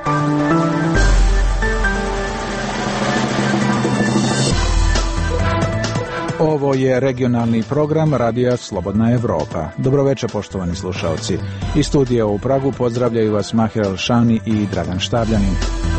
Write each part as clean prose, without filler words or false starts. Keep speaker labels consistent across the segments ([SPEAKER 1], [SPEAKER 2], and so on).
[SPEAKER 1] Ovo je regionalni program Radija Slobodna Evropa. Dobroveče, poštovani slušalci. Iz studija u Pragu pozdravljaju vas Mahir Alšani i Dragan Štavljanin.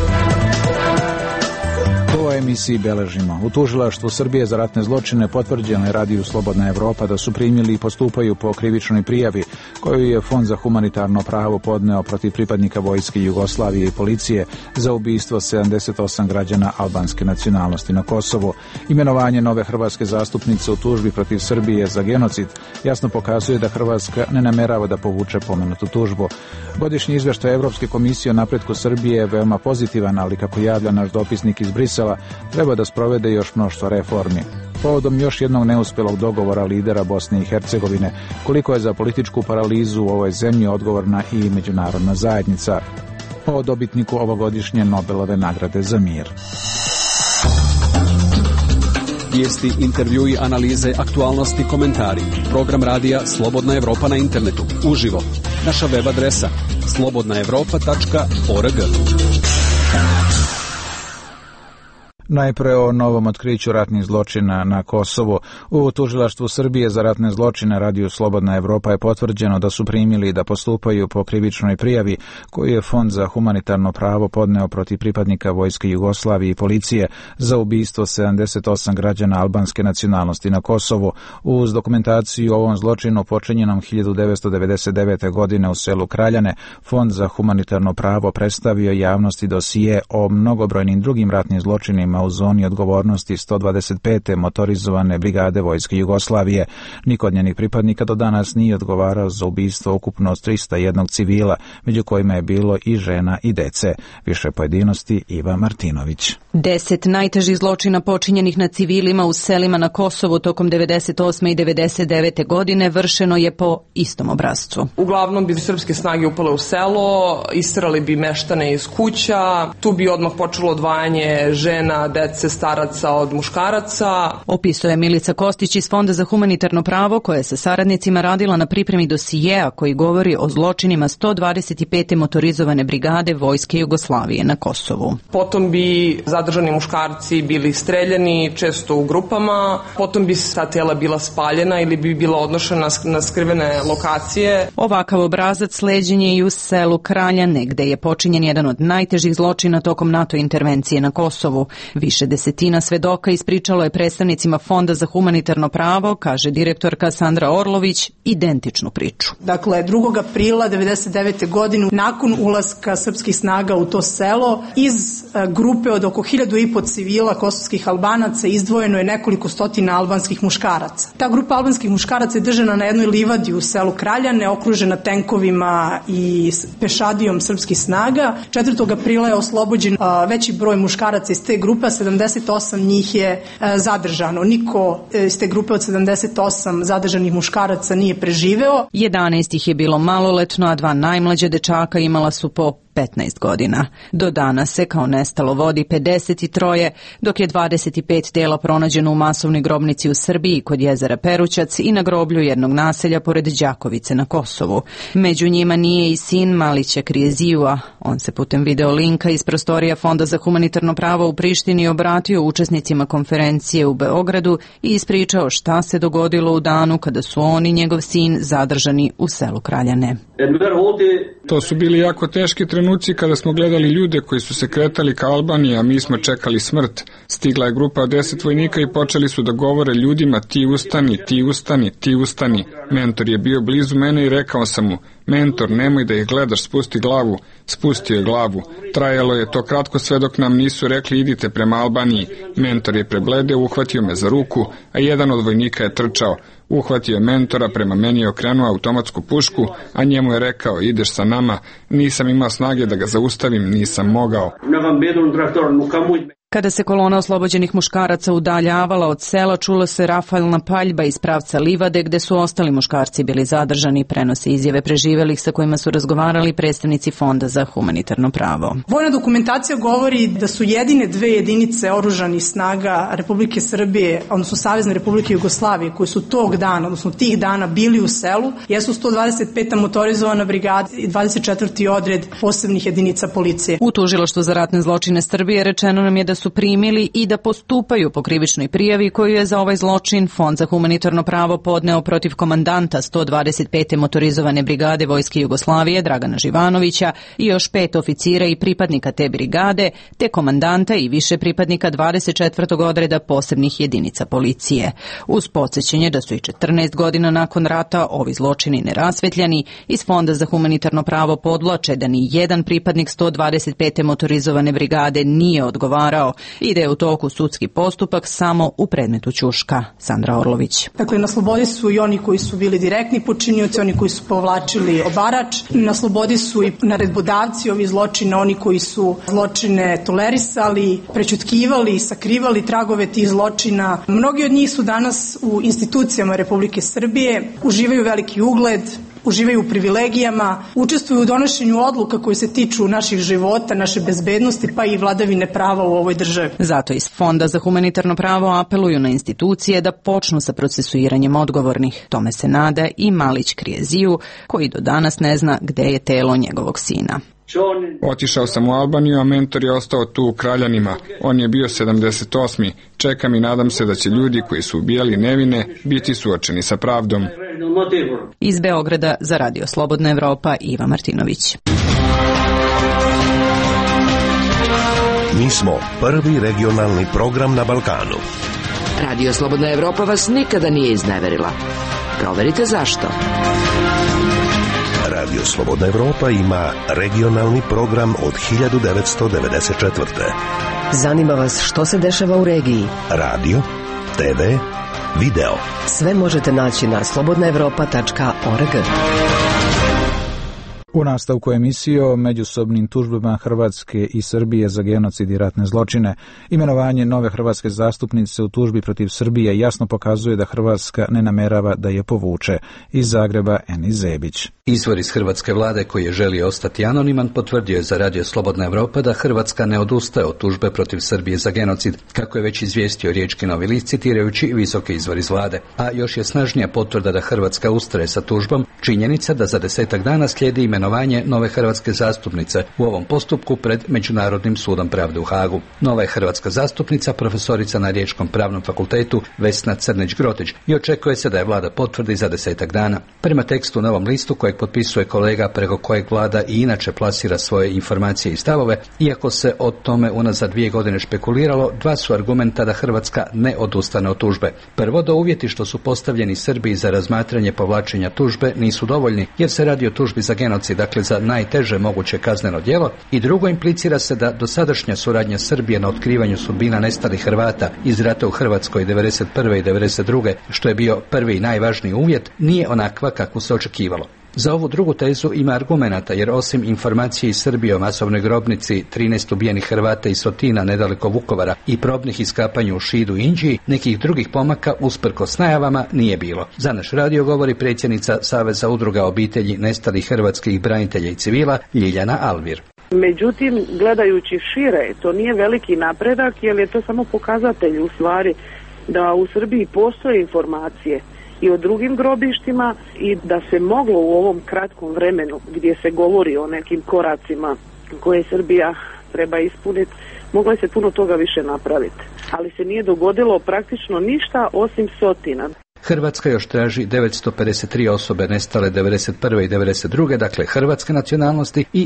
[SPEAKER 1] U emisiji beležimo. U tužilaštvu Srbije za ratne zločine potvrđeno je Radiju Slobodna Evropa da su primili i postupaju po krivičnoj prijavi koju je Fond za humanitarno pravo podneo protiv pripadnika Vojske Jugoslavije i policije za ubistvo 78 građana albanske nacionalnosti na Kosovu. Imenovanje nove hrvatske zastupnice u tužbi protiv Srbije za genocid jasno pokazuje da Hrvatska ne namerava da povuče pomenutu tužbu. Godišnji izveštaj Evropske komisije o napretku Srbije je veoma pozitivan, ali kako javlja naš dopisnik iz Brisela, treba da sprovede još mnoštvo reformi. Povodom još jednog neuspjelog dogovora lidera Bosne i Hercegovine, koliko je za političku paralizu u ovoj zemlji odgovorna i međunarodna zajednica. O dobitniku ovogodišnje Nobelove nagrade za mir.
[SPEAKER 2] Vijesti, intervjui, analize, aktualnosti, komentari. Program radija Slobodna Evropa na internetu. Uživo. Naša web adresa slobodnaevropa.org.
[SPEAKER 1] Najpre o novom otkriću ratnih zločina na Kosovu. U tužilaštvu Srbije za ratne zločine Radiju Slobodna Evropa je potvrđeno da su primili i da postupaju po krivičnoj prijavi koju je Fond za humanitarno pravo podneo protiv pripadnika Vojske Jugoslavije i policije za ubistvo 78 građana albanske nacionalnosti na Kosovu. Uz dokumentaciju o ovom zločinu počinjenom 1999. godine u selu Kraljane, Fond za humanitarno pravo predstavio javnosti dosije o mnogobrojnim drugim ratnim zločinima u zoni odgovornosti 125. motorizovane brigade Vojske Jugoslavije. Niko od njenih pripadnika do danas nije odgovarao za ubistvo ukupno 301 civila, među kojima je bilo i žena i dece. Više pojedinosti Iva Martinović.
[SPEAKER 3] 10 najtežih zločina počinjenih na civilima u selima na Kosovu tokom 98. i 99. godine vršeno je po istom obrascu.
[SPEAKER 4] Uglavnom bi srpske snage upale u selo, isterali bi meštane iz kuća, tu bi odmah počelo odvajanje žena, dece, staraca od muškaraca.
[SPEAKER 3] Opisuje Milica Kostić iz Fonda za humanitarno pravo, koja je sa saradnicima radila na pripremi dosijeja koji govori o zločinima 125. motorizovane brigade Vojske Jugoslavije na Kosovu.
[SPEAKER 4] Potom bi zadržani muškarci bili streljani, često u grupama, potom bi ta tela bila spaljena ili bi bila odnošena na skrivene lokacije.
[SPEAKER 3] Ovakav obrazac sleđen je i u selu Kraljane, gde je počinjen jedan od najtežih zločina tokom NATO intervencije na Kosovu. Više desetina svedoka ispričalo je predstavnicima Fonda za humanitarno pravo, kaže direktorka Sandra Orlović, identičnu priču.
[SPEAKER 5] Dakle, 2. aprila 1999. godine, nakon ulaska srpskih snaga u to selo, iz grupe od oko 1500 civila kosovskih Albanaca izdvojeno je nekoliko stotina albanskih muškaraca. Ta grupa albanskih muškaraca je držana na jednoj livadi u selu Kraljane, okružena tenkovima i pešadijom srpskih snaga. 4. aprila je oslobođen veći broj muškaraca iz te grupe, 78 njih je zadržano. Niko iz te grupe od 78 zadržanih muškaraca nije preživeo.
[SPEAKER 3] 11 ih je bilo maloletno, a 2 najmlađe dečaka imala su po 15 godina. Do danas se kao nestalo vodi 53, dok je 25 tela pronađeno u masovnoj grobnici u Srbiji kod jezera Perućac i na groblju jednog naselja pored Đakovice na Kosovu. Među njima nije i sin Malića Krijezijua. On se putem video linka iz prostorija Fonda za humanitarno pravo u Prištini obratio učesnicima konferencije u Beogradu i ispričao šta se dogodilo u danu kada su on i njegov sin zadržani u selu Kraljane.
[SPEAKER 6] To su bili jako teški trenuci kada smo gledali ljude koji su se kretali ka Albaniji, a mi smo čekali smrt. Stigla je grupa od 10 vojnika i počeli su da govore ljudima: ti ustani, ti ustani, ti ustani. Mentor je bio blizu mene i rekao sam mu: mentor, nemoj da ih gledaš, spusti glavu. Spustio je glavu. Trajalo je to kratko sve dok nam nisu rekli idite prema Albaniji. Mentor je prebledeo, uhvatio me za ruku, a jedan od vojnika je trčao. Uhvatio je mentora, prema meni je okrenuo automatsku pušku, a njemu je rekao ideš sa nama. Nisam imao snage da ga zaustavim, nisam mogao.
[SPEAKER 3] Kada se kolona oslobođenih muškaraca udaljavala od sela, čula se rafalna paljba iz pravca livade gde su ostali muškarci bili zadržani, prenose izjave preživelih sa kojima su razgovarali predstavnici Fonda za humanitarno pravo.
[SPEAKER 5] Vojna dokumentacija govori da su jedine dve jedinice oružanih snaga Republike Srbije, odnosno Savezne Republike Jugoslavije, koji su tog dana, odnosno tih dana bili u selu, jesu 125. motorizovana brigada i 24. odred posebnih jedinica policije.
[SPEAKER 3] U Tužilaštvu za ratne zločine Srbije rečeno nam je da su primili i da postupaju po krivičnoj prijavi koju je za ovaj zločin Fond za humanitarno pravo podneo protiv komandanta 125. motorizovane brigade Vojske Jugoslavije Dragana Živanovića i još 5 oficira i pripadnika te brigade, te komandanta i više pripadnika 24. odreda posebnih jedinica policije. Uz podsjećanje da su i 14 godina nakon rata ovi zločini nerasvetljani, iz Fonda za humanitarno pravo podvlače da ni jedan pripadnik 125. motorizovane brigade nije odgovarao i da je u toku sudski postupak samo u predmetu Ćuška. Sandra Orlović.
[SPEAKER 5] Dakle, na slobodi su i oni koji su bili direktni počinioci, oni koji su povlačili obarač, na slobodi su i naredbodavci ovih zločina, oni koji su zločine tolerisali, prećutkivali, sakrivali tragove tih zločina. Mnogi od njih su danas u institucijama Republike Srbije, uživaju veliki ugled, uživaju u privilegijama, učestvuju u donošenju odluka koje se tiču naših života, naše bezbednosti, pa i vladavine prava u ovoj državi.
[SPEAKER 3] Zato iz Fonda za humanitarno pravo apeluju na institucije da počnu sa procesuiranjem odgovornih. Tome se nada i Malić Krijeziju, koji do danas ne zna gde je telo njegovog sina.
[SPEAKER 6] Otišao sam u Albaniju, a mentor je ostao tu u Kraljanima. On je bio 78. Čekam i nadam se da će ljudi koji su ubijali nevine biti suočeni sa pravdom.
[SPEAKER 3] Iz Beograda za Radio Slobodna Evropa Iva Martinović.
[SPEAKER 7] Mi smo prvi regionalni program na Balkanu.
[SPEAKER 8] Radio Slobodna Evropa vas nikada nije izneverila. Proverite zašto.
[SPEAKER 7] Radio Slobodna Evropa ima regionalni program od 1994.
[SPEAKER 8] Zanima vas što se dešava u regiji?
[SPEAKER 7] Radio, TV, video.
[SPEAKER 8] Sve možete naći na slobodnaevropa.org.
[SPEAKER 1] U nastavku emisije o međusobnim tužbama Hrvatske i Srbije za genocid i ratne zločine, imenovanje nove hrvatske zastupnice u tužbi protiv Srbije jasno pokazuje da Hrvatska ne namerava da je povuče. Iz Zagreba Enis Zebić.
[SPEAKER 9] Izvor iz hrvatske vlade koji je želio ostati anoniman potvrdio je za Radio Slobodna Evropa da Hrvatska ne odustaje od tužbe protiv Srbije za genocid, kako je već izvijestio Riječki Novi list citirajući visoki izvor iz vlade. A još je snažnija potvrda da Hrvatska ustraje sa tužbom činjenica da za 10 dana slijedi imenovanje nove hrvatske zastupnice u ovom postupku pred Međunarodnim sudom pravde u Hagu. Nova je hrvatska zastupnica profesorica na Riječkom pravnom fakultetu Vesna Crnić-Grotić i očekuje se da je vlada potvrdi za 10 dana. Prema tekstu Novom listu kojeg potpisuje kolega preko kojeg vlada i inače plasira svoje informacije i stavove, iako se o tome unazad 2 godine špekuliralo, 2 su argumenta da Hrvatska ne odustane od tužbe. Prvo, da uvjeti što su postavljeni Srbiji za razmatranje povlačenja tužbe nisu dovoljni, jer se radi o tužbi za genocid, dakle za najteže moguće kazneno djelo, i drugo, implicira se da dosadašnja suradnja Srbije na otkrivanju sudbina nestalih Hrvata iz rata u Hrvatskoj 1991. i 1992. što je bio prvi i najvažniji uvjet, nije onakva kakvu se očekivalo. Za ovu drugu tezu ima argumenata, jer osim informacije iz Srbije o masovnoj grobnici 13 ubijenih Hrvata iz Sotina nedaleko Vukovara i probnih iskapanja u Šidu i Inđiji, nekih drugih pomaka usprkos najavama nije bilo. Za naš radio govori predsjednica Saveza udruga obitelji nestalih hrvatskih branitelja i civila Ljiljana Alvir.
[SPEAKER 10] Međutim, gledajući šire, to nije veliki napredak, jer je to samo pokazatelj u stvari da u Srbiji postoje informacije i o drugim grobištima i da se moglo u ovom kratkom vremenu gdje se govori o nekim koracima koje Srbija treba ispuniti, moglo se puno toga više napraviti. Ali se nije dogodilo praktično ništa osim Sotina.
[SPEAKER 9] Hrvatska još traži 953 osobe nestale 1991. i 1992. dakle hrvatske nacionalnosti i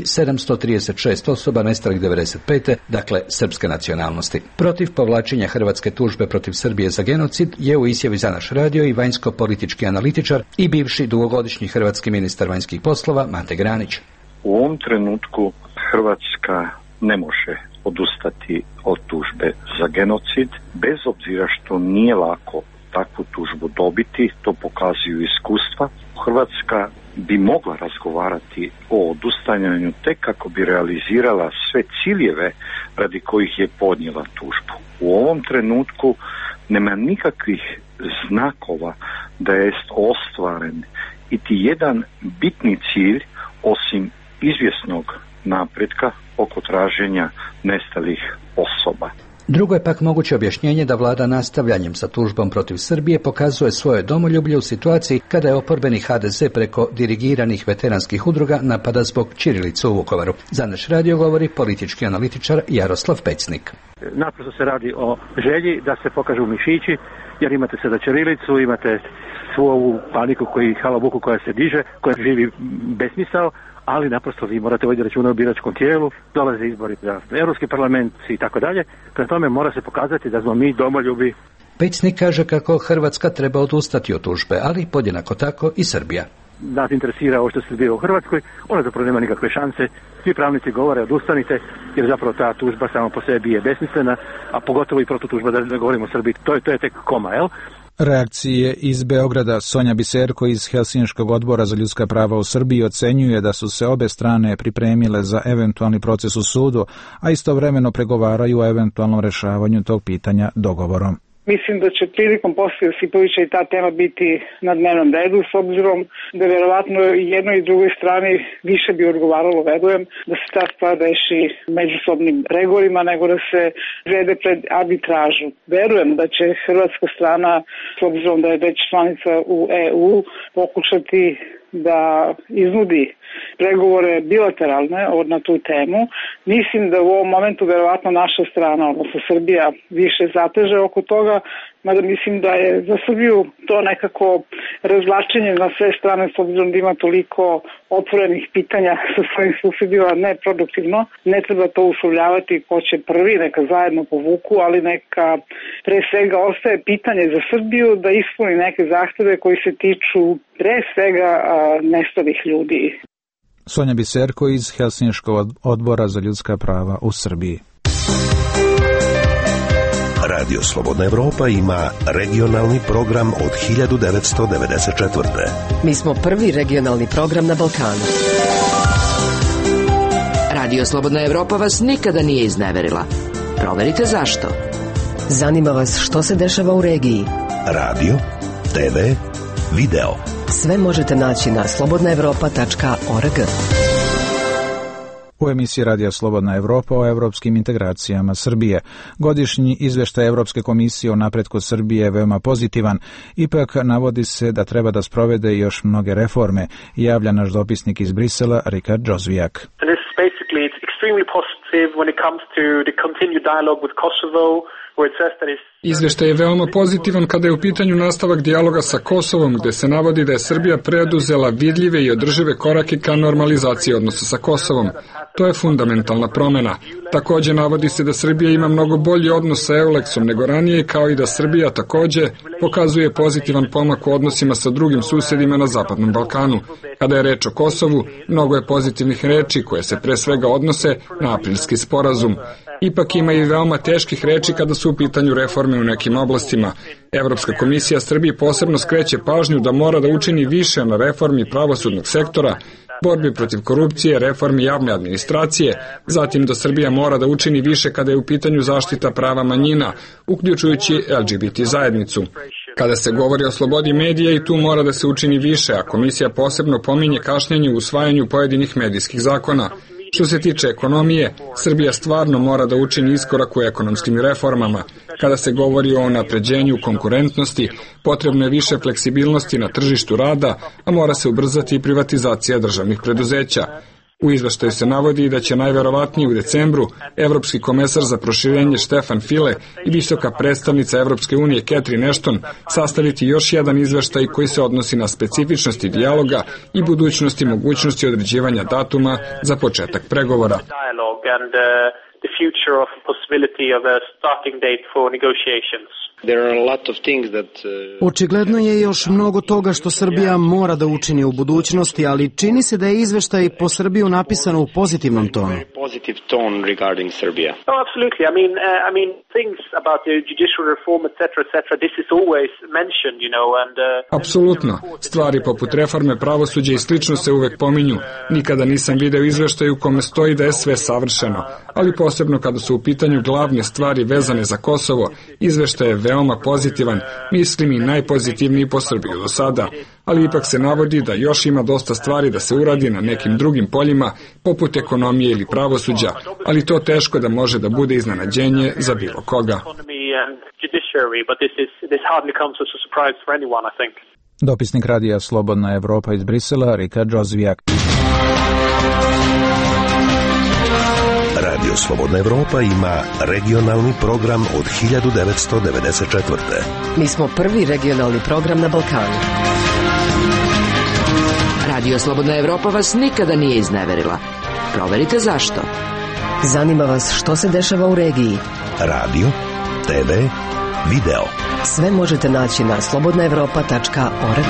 [SPEAKER 9] 736 osoba nestalih 1995. dakle srpske nacionalnosti. Protiv povlačenja hrvatske tužbe protiv Srbije za genocid je u izjavi za naš radio i vanjsko-politički analitičar i bivši dugogodišnji hrvatski ministar vanjskih poslova Mate Granić.
[SPEAKER 11] U ovom trenutku Hrvatska ne može odustati od tužbe za genocid, bez obzira što nije lako takvu tužbu dobiti, to pokazuju iskustva. Hrvatska bi mogla razgovarati o odustajanju tek kako bi realizirala sve ciljeve radi kojih je podnijela tužbu. U ovom trenutku nema nikakvih znakova da je ostvaren iti jedan bitni cilj osim izvjesnog napretka oko traženja nestalih osoba.
[SPEAKER 9] Drugo je pak moguće objašnjenje da vlada nastavljanjem sa tužbom protiv Srbije pokazuje svoje domoljublje u situaciji kada je oporbeni HDZ preko dirigiranih veteranskih udruga napada zbog ćirilice u Vukovaru. Za naš radio govori politički analitičar Jaroslav Pecnik.
[SPEAKER 12] Naprosto se radi o želji da se pokažu mišići, jer imate sada ćirilicu, imate svu ovu paniku halabuku koja se diže, koja živi besmisao, ali naprosto vi morate voditi računa o biračkom tijelu, dolaze izbori za Europski parlament i tako dalje. Prema tome mora se pokazati da smo mi domoljubi.
[SPEAKER 9] Pecnik kaže kako Hrvatska treba odustati od tužbe, ali podjednako tako i Srbija.
[SPEAKER 12] Nas interesira ovo što se zbiva u Hrvatskoj, ona zapravo nema nikakve šanse. Svi pravnici govore odustanite, jer zapravo ta tužba sama po sebi je besmislena, a pogotovo i protutužba, da ne govorimo o Srbiji, to je tek koma, jel?
[SPEAKER 1] Reakcije iz Beograda. Sonja Biserko iz Helsinškog odbora za ljudska prava u Srbiji ocenjuje da su se obe strane pripremile za eventualni proces u sudu, a istovremeno pregovaraju o eventualnom rešavanju tog pitanja dogovorom.
[SPEAKER 13] Mislim da će prilikom posle Josipovića i ta tema biti na dnevnom redu, s obzirom da verovatno jednoj i drugoj strani više bi odgovaralo, verujem, da se ta stvar reši međusobnim pregovorima nego da se vede pred arbitražu. Verujem da će hrvatska strana, s obzirom da je već članica u EU, pokušati da iznudi pregovore bilateralne na tu temu. Mislim da u ovom momentu verovatno naša strana, odnosno Srbija, više zateže oko toga, mada mislim da je za Srbiju to nekako razvlačenje na sve strane, s obzirom da ima toliko otvorenih pitanja sa svojim susedima, neproduktivno. Ne treba to uslovljavati ko će prvi, neka zajedno povuku, ali neka pre svega ostaje pitanje za Srbiju da ispuni neke zahteve koji se tiču pre svega nestalih ljudi.
[SPEAKER 1] Sonja Biserko iz Helsinškog odbora za ljudska prava u Srbiji.
[SPEAKER 7] Radio Slobodna Evropa ima regionalni program od 1994.
[SPEAKER 8] Mi smo prvi regionalni program na Balkanu. Radio Slobodna Evropa vas nikada nije izneverila. Proverite zašto. Zanima vas što se dešava u regiji.
[SPEAKER 7] Radio, TV, video.
[SPEAKER 8] Sve možete naći na slobodnaevropa.org.
[SPEAKER 1] U emisiji Radija Slobodna Evropa o evropskim integracijama Srbije. Godišnji izveštaj Evropske komisije o napretku Srbije je veoma pozitivan, ipak navodi se da treba da sprovede još mnoge reforme, javlja naš dopisnik iz Brisela, Rikard Džozvijak.
[SPEAKER 6] Izveštaj je veoma pozitivan kada je u pitanju nastavak dijaloga sa Kosovom, gde se navodi da je Srbija preduzela vidljive i održive korake ka normalizaciji odnosa sa Kosovom. To je fundamentalna promena. Takođe navodi se da Srbija ima mnogo bolji odnos sa Euleksom nego ranije, kao i da Srbija takođe pokazuje pozitivan pomak u odnosima sa drugim susedima na Zapadnom Balkanu. Kada je reč o Kosovu, mnogo je pozitivnih reči koje se pre svega odnose na aprilski sporazum. Ipak ima i veoma teških reči kada su u pitanju reforme u nekim oblastima. Evropska komisija Srbiji posebno skreće pažnju da mora da učini više na reformi pravosudnog sektora, borbi protiv korupcije, reformi javne administracije, zatim da Srbija mora da učini više kada je u pitanju zaštita prava manjina, uključujući LGBT zajednicu. Kada se govori o slobodi medija i tu mora da se učini više, a komisija posebno pominje kašnjenje u usvajanju pojedinih medijskih zakona. Što se tiče ekonomije, Srbija stvarno mora da učini iskorak u ekonomskim reformama. Kada se govori o unapređenju konkurentnosti, potrebno je više fleksibilnosti na tržištu rada, a mora se ubrzati i privatizacija državnih preduzeća. U izveštaju se navodi da će najverovatnije u decembru evropski komesar za proširenje Štefan File i visoka predstavnica Evropske unije Catherine Ashton sastaviti još jedan izveštaj koji se odnosi na specifičnosti dijaloga i budućnosti mogućnosti određivanja datuma za početak pregovora.
[SPEAKER 14] Očigledno je još mnogo toga što Srbija mora da učini u budućnosti, ali čini se da je izveštaj po Srbiju napisan u pozitivnom tonu.
[SPEAKER 15] positive tone regarding Serbia?
[SPEAKER 16] Oh, absolutely. I mean, things about the judicial reform, etc., this is always mentioned, you know, and...
[SPEAKER 6] Apsolutno. Stvari poput reforme pravosuđa i slično se uvek pominju. Nikada nisam video izveštaj u kome stoji da je sve savršeno, ali posebno kada su u pitanju glavne stvari vezane za Kosovo, izveštaj je veoma pozitivan, mislim i najpozitivniji po Srbiju do sada, ali ipak se navodi da još ima dosta stvari da se uradi na nekim drugim poljima, poput ekonomije ili pravosuđa, ali to teško da može da bude iznenađenje za bilo koga.
[SPEAKER 1] Dopisnik radija Slobodna Evropa iz Brisela, Rika Džozvijak.
[SPEAKER 7] Radio Slobodna Evropa ima regionalni program od 1994.
[SPEAKER 8] Mi smo prvi regionalni program na Balkanu.
[SPEAKER 17] Radio Slobodna Evropa vas nikada nije izneverila. Proverite zašto.
[SPEAKER 8] Zanima vas što se dešava u regiji.
[SPEAKER 7] Radio, TV, video.
[SPEAKER 8] Sve možete naći na slobodnaevropa.org.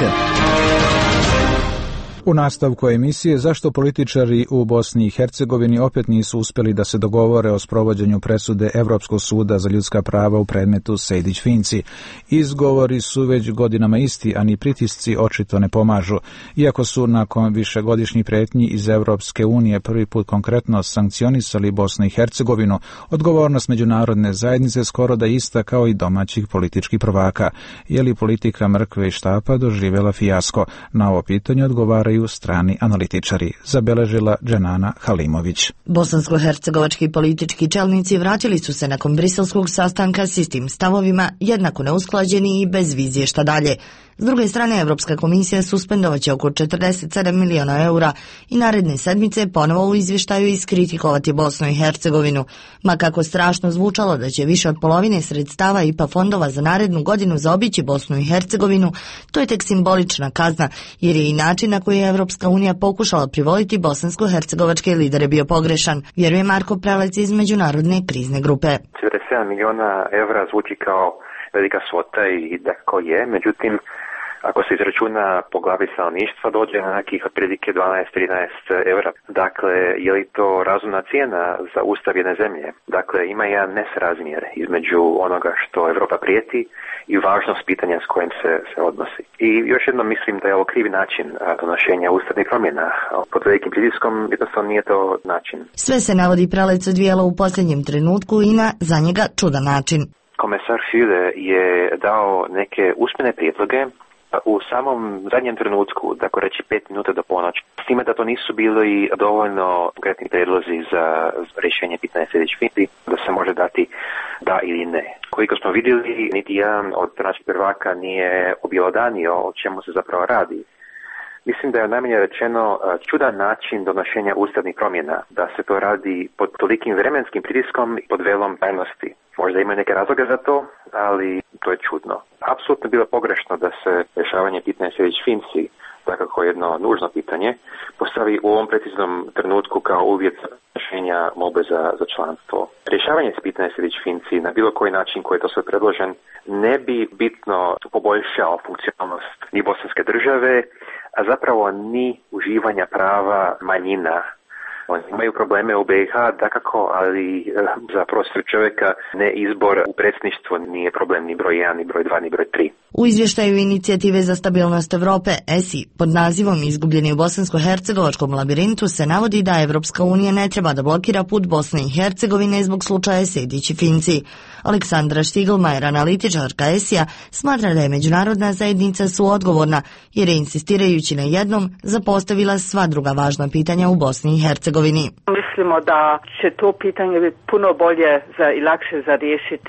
[SPEAKER 1] U nastavku emisije zašto političari u Bosni i Hercegovini opet nisu uspjeli da se dogovore o sprovođenju presude Evropskog suda za ljudska prava u predmetu Sejdić-Finci. Izgovori su već godinama isti, a ni pritisci očito ne pomažu. Iako su nakon višegodišnjih pretnji iz Evropske unije prvi put konkretno sankcionisali Bosnu i Hercegovinu, odgovornost međunarodne zajednice skoro da ista kao i domaćih političkih prvaka. Je li politika mrkve i štapa doživjela fijasko? Na ovo pitanje odgovaraju strani analitičari, zabeležila Dženana Halimović.
[SPEAKER 18] Bosansko-hercegovački politički čelnici vratili su se nakon briselskog sastanka s istim stavovima, jednako neusklađeni i bez vizije šta dalje. S druge strane, Evropska komisija suspendovaće oko 47 miliona eura i naredne sedmice ponovo u izvještaju iskritikovati Bosnu i Hercegovinu. Ma kako strašno zvučalo da će više od polovine sredstava IPA fondova za narednu godinu zaobići Bosnu i Hercegovinu, to je tek simbolična kazna, jer je i način na koji je Evropska unija pokušala privoliti bosansko-hercegovačke lidere bio pogrešan, vjeruje Marko Prelec iz Međunarodne krizne grupe.
[SPEAKER 19] 47 miliona evra zvuči kao velika svota i da ko je, međutim, ako se izračuna po glavi stanovništva, dođe na nekih otprilike 12-13 evra. Dakle, je li to razumna cijena za ustav jedne zemlje? Dakle, ima jedan nesrazmjer između onoga što Evropa prijeti i važnost pitanja s kojim se odnosi. I još jedno mislim da je ovo krivi način donošenja ustavnih promjena. Pod velikim pritiskom jednostavno nije to način.
[SPEAKER 18] Sve se navodi Prelec odvijelo u posljednjem trenutku i na za njega čudan način.
[SPEAKER 19] Komesar Füle je dao neke usmene prijedloge u samom zadnjem trenutku, tako reći 5 minuta do ponoći. S time da to nisu bili dovoljno konkretni predlozi za rješenje pitanja Sejdić-Finci, da se može dati da ili ne. Koliko smo vidjeli, niti jedan od naših prvaka nije objelodanio o čemu se zapravo radi. Mislim da je najmanje rečeno čudan način donošenja ustavnih promjena, da se to radi pod tolikim vremenskim pritiskom i pod velom tajnosti. Možda ima neke razloge za to, ali to je čudno. Apsolutno bilo pogrešno da se rješavanje pitanja Sejdić-Finci, dakako jedno nužno pitanje, postavi u ovom preciznom trenutku kao uvjet za rješenja molbe za članstvo. Rješavanje pitanja Sejdić-Finci na bilo koji način koji je to sve predložen ne bi bitno poboljšao funkcionalnost ni bosanske države, a zapravo ni uživanja prava manjina. Oni imaju probleme u BiH, dakako, ali za prostor čovjeka ne izbor u predsjedništvo nije problem ni broj 1, ni broj 2, ni broj 3.
[SPEAKER 18] U izvještaju Inicijative za stabilnost Evrope, ESI, pod nazivom Izgubljeni u bosansko-hercegovačkom labirintu se navodi da Evropska unija ne treba da blokira put Bosne i Hercegovine zbog slučaja Sejdić i Finci. Aleksandra Štiglmajer, analitičarka ESI-a, smatra da je međunarodna zajednica suodgovorna, jer je insistirajući na jednom zapostavila sva druga važna pitanja u Bosni i Hercegovini.
[SPEAKER 20] Mislimo da će to pitanje biti puno bolje i lakše za riješiti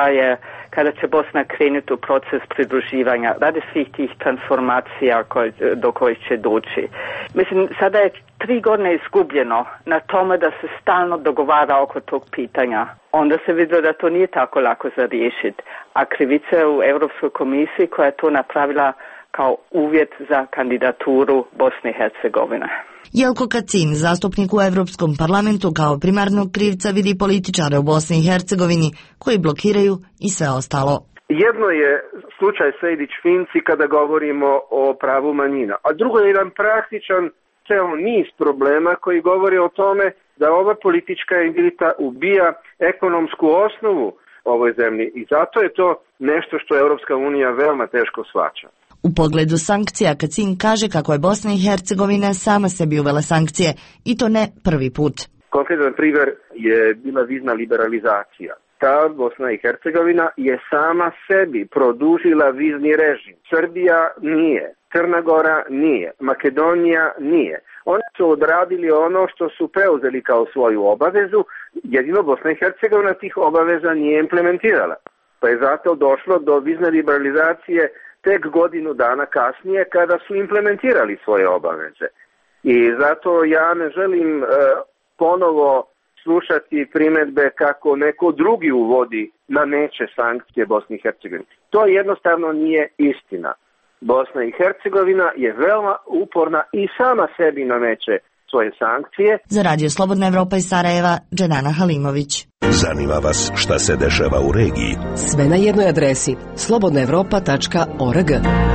[SPEAKER 20] kada će Bosna krenuti u proces pridruživanja, radi svih tih transformacija do kojih će doći. Mislim, sada je 3 godine izgubljeno na tome da se stalno dogovara oko tog pitanja. Onda se vidjelo da to nije tako lako za riješiti, a krivica je u Europskoj komisiji koja je to napravila kao uvjet za kandidaturu Bosne i Hercegovine.
[SPEAKER 18] Jelko Kacin, zastupnik u Europskom parlamentu, kao primarnog krivca vidi političare u Bosni i Hercegovini koji blokiraju i sve ostalo.
[SPEAKER 21] Jedno je slučaj Sejdić-Finci kada govorimo o pravu manjina, a drugo je jedan praktičan ceo niz problema koji govori o tome da ova politička elita ubija ekonomsku osnovu ovoj zemlji i zato je to nešto što Europska unija veoma teško shvaća.
[SPEAKER 18] U pogledu sankcija, Kacin kaže kako je Bosna i Hercegovina sama sebi uvela sankcije i to ne prvi put.
[SPEAKER 21] Konkretan primjer je bila vizna liberalizacija. Ta Bosna i Hercegovina je sama sebi produžila vizni režim. Srbija nije, Crna Gora nije, Makedonija nije. Oni su odradili ono što su preuzeli kao svoju obavezu, jedino Bosna i Hercegovina tih obaveza nije implementirala. Pa je zato došlo do vizne liberalizacije tek godinu dana kasnije kada su implementirali svoje obaveze. I zato ja ne želim ponovo slušati primedbe kako neko drugi uvodi nameće sankcije Bosni i Hercegovini. To jednostavno nije istina. Bosna i Hercegovina je veoma uporna i sama sebi nameće svoje sankcije.
[SPEAKER 18] Za Radio Slobodna Evropa iz Sarajeva, Dženana Halimović.
[SPEAKER 7] Zanima vas šta se dešava u regiji?
[SPEAKER 8] Sve na jednoj adresi slobodnaevropa.org.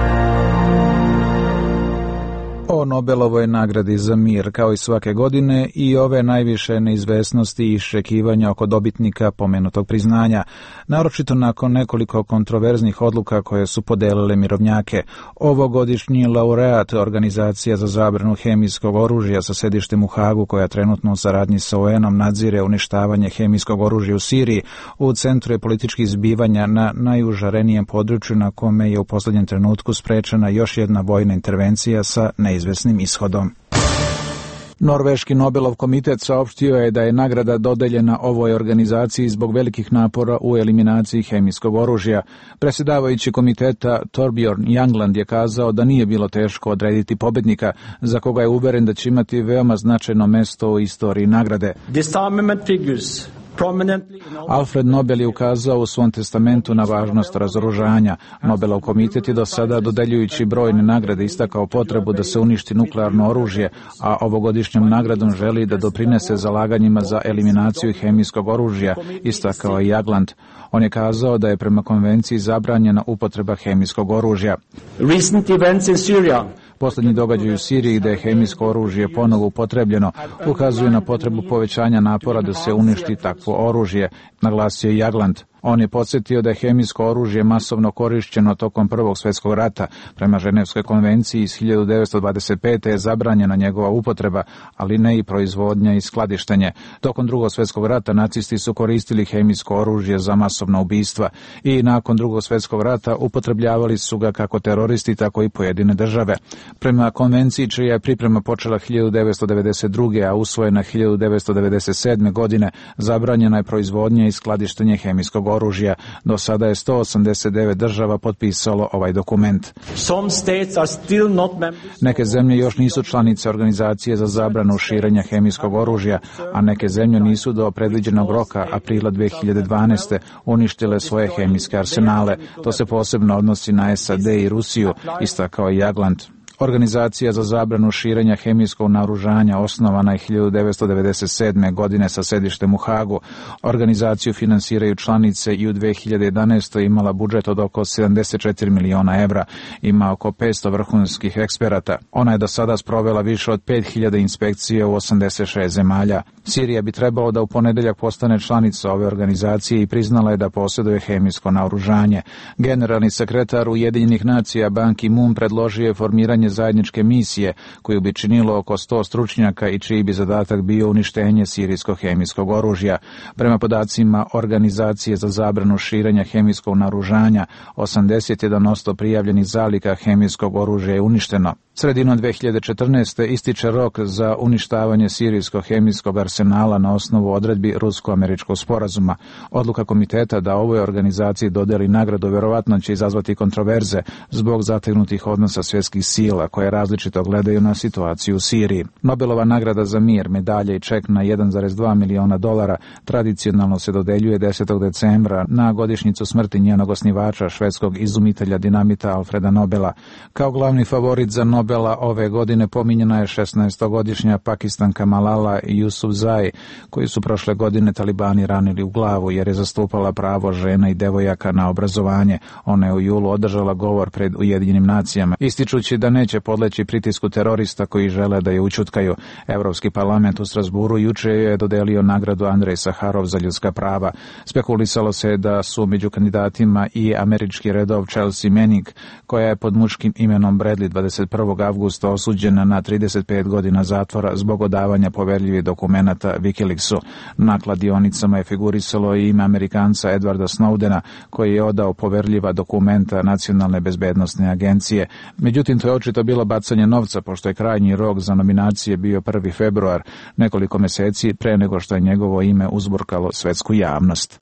[SPEAKER 1] O Nobelovoj nagradi za mir, kao i svake godine, i ove najviše neizvesnosti i iščekivanja oko dobitnika pomenutog priznanja, naročito nakon nekoliko kontroverznih odluka koje su podelile mirovnjake. Ovogodišnji laureat Organizacija za zabranu hemijskog oružja sa sedištem u Hagu, koja trenutno u saradnji sa UN-om nadzire uništavanje hemijskog oružja u Siriji, u centru je političkih zbivanja na najužarenijem području na kome je u posljednjem trenutku sprečena još jedna vojna intervencija sa neizvesnim ishodom. Norveški Nobelov komitet saopštio je da je nagrada dodeljena ovoj organizaciji zbog velikih napora u eliminaciji hemijskog oružja. Predsjedavajući komiteta Torbjorn Jagland je kazao da nije bilo teško odrediti pobednika, za koga je uveren da će imati veoma značajno mesto u istoriji nagrade. Alfred Nobel je ukazao u svom testamentu na važnost razoružanja. Nobelov komitet je do sada, dodeljujući brojne nagrade, istakao potrebu da se uništi nuklearno oružje, a ovogodišnjom nagradom želi da doprinese zalaganjima za eliminaciju hemijskog oružja, istakao je Jagland. On je kazao da je prema konvenciji zabranjena upotreba hemijskog oružja. Poslednji događaj u Siriji, gde je hemijsko oružje ponovo upotrebljeno, ukazuje na potrebu povećanja napora da se uništi takvo oružje, naglasio je Jagland. On je podsjetio da je hemijsko oružje masovno korišćeno tokom Prvog svjetskog rata. Prema Ženevskoj konvenciji iz 1925. je zabranjena njegova upotreba, ali ne i proizvodnja i skladištenje. Tokom Drugog svjetskog rata nacisti su koristili hemijsko oružje za masovna ubistva i nakon Drugog svjetskog rata upotrebljavali su ga kako teroristi, tako i pojedine države. Prema konvenciji, čija je priprema počela 1992. a usvojena 1997. godine, zabranjena je proizvodnja i skladištenje hemijskog oružja. Do sada je 189 država potpisalo ovaj dokument. Neke zemlje još nisu članice Organizacije za zabranu širenja hemijskog oružja, a neke zemlje nisu do predviđenog roka aprila 2012. uništile svoje hemijske arsenale. To se posebno odnosi na SAD i Rusiju, istakao je Jagland. Organizacija za zabranu širenja hemijskog naoružanja osnovana je 1997. godine sa sedištem u Hagu. Organizaciju finansiraju članice i u 2011. imala budžet od oko 74 miliona evra. Ima oko 500 vrhunskih eksperata. Ona je do sada sprovela više od 5000 inspekcije u 86 zemalja. Sirija bi trebalo da u ponedeljak postane članica ove organizacije i priznala je da posjeduje hemijsko naoružanje. Generalni sekretar Ujedinjenih nacija Ban Ki-moon predložio je formiranje zajedničke misije koju bi činilo oko 100 stručnjaka i čiji bi zadatak bio uništenje sirijskog hemijskog oružja. Prema podacima Organizacije za zabranu širenja hemijskog naoružanja, 81% prijavljenih zaliha hemijskog oružja je uništeno. Sredinom 2014. ističe rok za uništavanje sirijskog hemijskog arsenala na osnovu odredbi rusko-američkog sporazuma. Odluka komiteta da ovoj organizaciji dodeli nagradu verovatno će izazvati kontroverze zbog zategnutih odnosa svjetskih sila koje različito gledaju na situaciju u Siriji. Nobelova nagrada za mir, medalja i ček na 1,2 miliona dolara tradicionalno se dodeljuje 10. decembra na godišnjicu smrti njenog osnivača, švedskog izumitelja dinamita Alfreda Nobela. Kao glavni favorit za Nobela ove godine pominjena je 16-godišnja Pakistanka Malala Yousafzai, koju su prošle godine talibani ranili u glavu jer je zastupala pravo žena i devojaka na obrazovanje. Ona je u julu održala govor pred Ujedinjenim nacijama, ističući da neće podleći pritisku terorista koji žele da je ućutkaju. Evropski parlament u Strasburu juče je dodelio nagradu Andrej Saharov za ljudska prava. Spekulisalo se da su među kandidatima i američki redov Chelsea Manning, koja je pod muškim imenom Bradley 21. avgusta osuđena na 35 godina zatvora zbog odavanja poverljivih dokumenata Wikileaksu. Na kladionicama je figurisalo i ime Amerikanca Edwarda Snowdena, koji je odao poverljiva dokumenta Nacionalne bezbednosne agencije. Međutim, to je očito bilo bacanje novca, pošto je krajnji rok za nominacije bio 1. februar, nekoliko meseci pre nego što je njegovo ime uzburkalo svetsku javnost.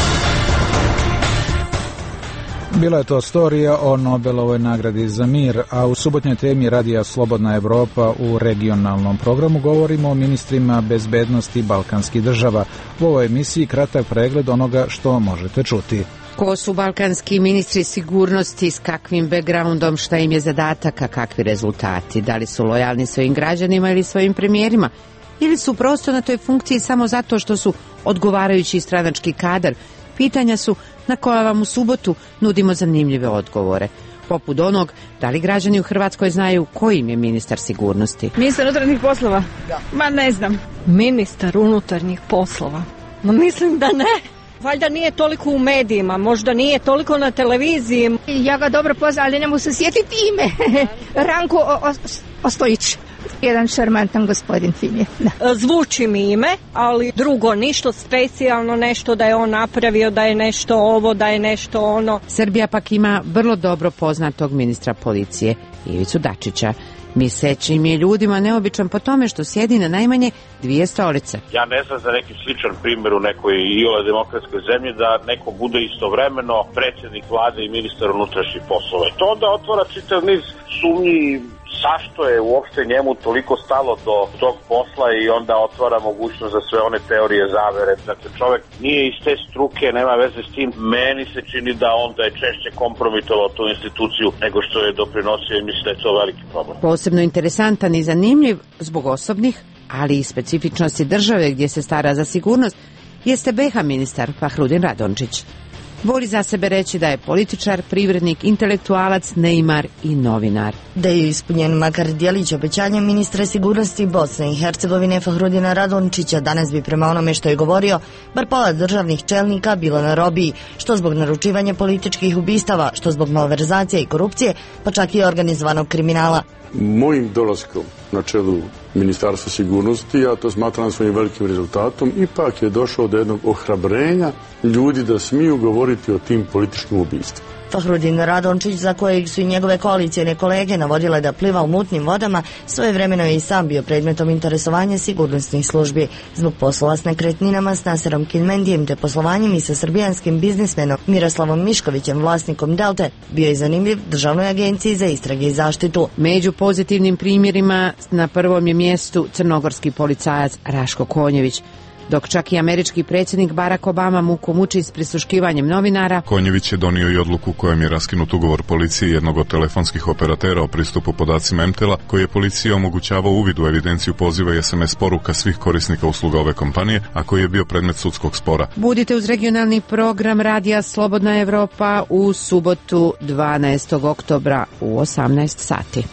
[SPEAKER 1] Bila je to storija o Nobelovoj nagradi za mir, a u subotnjoj temi Radija Slobodna Evropa u regionalnom programu govorimo o ministrima bezbednosti balkanskih država. U ovoj emisiji kratak pregled onoga što možete čuti.
[SPEAKER 2] Ko su balkanski ministri sigurnosti, s kakvim backgroundom, šta im je zadatak, a kakvi rezultati? Da li su lojalni svojim građanima ili svojim premijerima? Ili su prosto na toj funkciji samo zato što su odgovarajući stranački kadar? Pitanja su na koja vam u subotu nudimo zanimljive odgovore. Poput onog, da li građani u Hrvatskoj znaju koji im je ministar sigurnosti?
[SPEAKER 22] Ministar unutarnjih poslova? Da. Ma ne znam. Ministar unutarnjih poslova? Ma mislim da ne. Valjda nije toliko u medijima, možda nije toliko na televiziji.
[SPEAKER 23] Ja ga dobro poznam, ali ne mogu se sjetiti ime. Ranko Ostojić. Jedan šarmantan gospodin fin.
[SPEAKER 22] Zvuči mi ime, ali drugo ništa specijalno, nešto da je on napravio, da je nešto ovo, da je nešto ono.
[SPEAKER 2] Srbija pak ima vrlo dobro poznatog ministra policije, Ivicu Dačića. Misećim je ljudima neobičan po tome što sjedi na najmanje 2 stolice.
[SPEAKER 24] Ja ne znam za neki sličan primjer u nekoj i ove demokratskoj zemlji da neko bude istovremeno predsjednik vlade i ministar unutrašnjih poslova. To onda otvara čitav niz sumnji zašto je uopšte njemu toliko stalo do tog posla i onda otvara mogućnost za sve one teorije zavere. Dakle, čovjek nije iz te struke, nema veze s tim. Meni se čini da onda je češće kompromitovao tu instituciju nego što je doprinosio i mislim da je to veliki problem.
[SPEAKER 2] Posebno interesantan i zanimljiv zbog osobnih, ali i specifičnosti države gdje se stara za sigurnost, jeste BiH ministar Fahrudin Radončić. Voli za sebe reći da je političar, privrednik, intelektualac, neimar i novinar.
[SPEAKER 18] Da je ispunjen makar djelić obećanja ministra sigurnosti Bosne i Hercegovine Fahrudina Radončića, danas bi prema onome što je govorio, bar pola državnih čelnika bilo na robiji, što zbog naručivanja političkih ubistava, što zbog malverzacije i korupcije, pa čak i organizovanog kriminala.
[SPEAKER 25] Mojim dolaskom na čelu Ministarstva sigurnosti, ja to smatram svojim velikim rezultatom, ipak je došao do jednog ohrabrenja ljudi da smiju govoriti o tim političkim ubistvima.
[SPEAKER 18] Fahrudin Radončić, za kojeg su i njegove koalicijne kolege navodile da pliva u mutnim vodama, svojevremeno je i sam bio predmetom interesovanja sigurnosnih službi. Zbog poslova s nekretninama s Naserom Kinmendijem te poslovanjem i sa srbijanskim biznismenom Miroslavom Miškovićem, vlasnikom Delte, bio je zanimljiv Državnoj agenciji za istrage i zaštitu.
[SPEAKER 2] Među pozitivnim primjerima na prvom je mjestu crnogorski policajac Raško Konjević, dok čak i američki predsjednik Barack Obama muku muči s prisluškivanjem novinara.
[SPEAKER 26] Konjević je donio i odluku kojom je raskinut ugovor policiji jednog od telefonskih operatera o pristupu podacima MTEL-a, koji je policiji omogućavao uvid u evidenciju poziva i SMS poruka svih korisnika usluga ove kompanije, a koji je bio predmet sudskog spora.
[SPEAKER 2] Budite uz regionalni program Radija Slobodna Evropa u subotu 12. oktobra u 18 sati.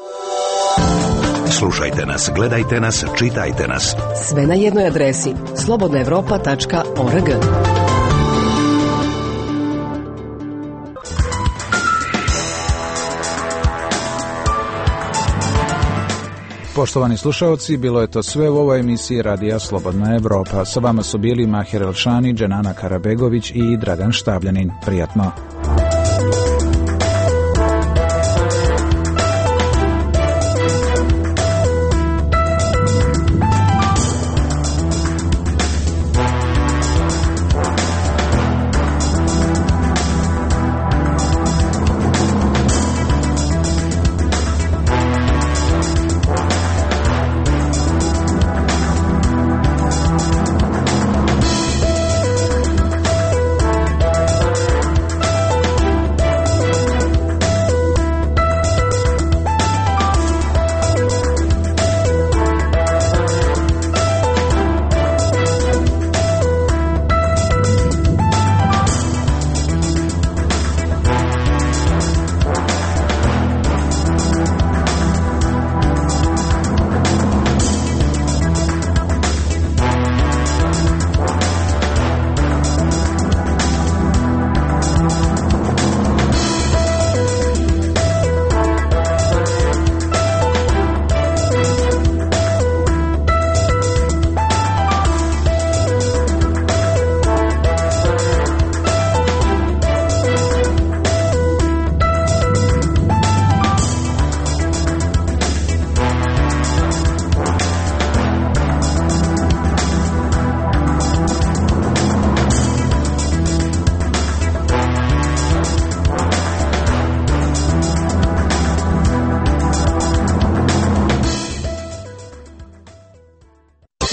[SPEAKER 7] Slušajte nas, gledajte nas, čitajte nas.
[SPEAKER 8] Sve na jednoj adresi slobodnaevropa.org.
[SPEAKER 1] Poštovani slušaoci, bilo je to sve u ovoj emisiji Radija Slobodna Evropa. Sa vama su bili Mahir Elšani, Dženana Karabegović i Dragan Štavljanin. Prijatno.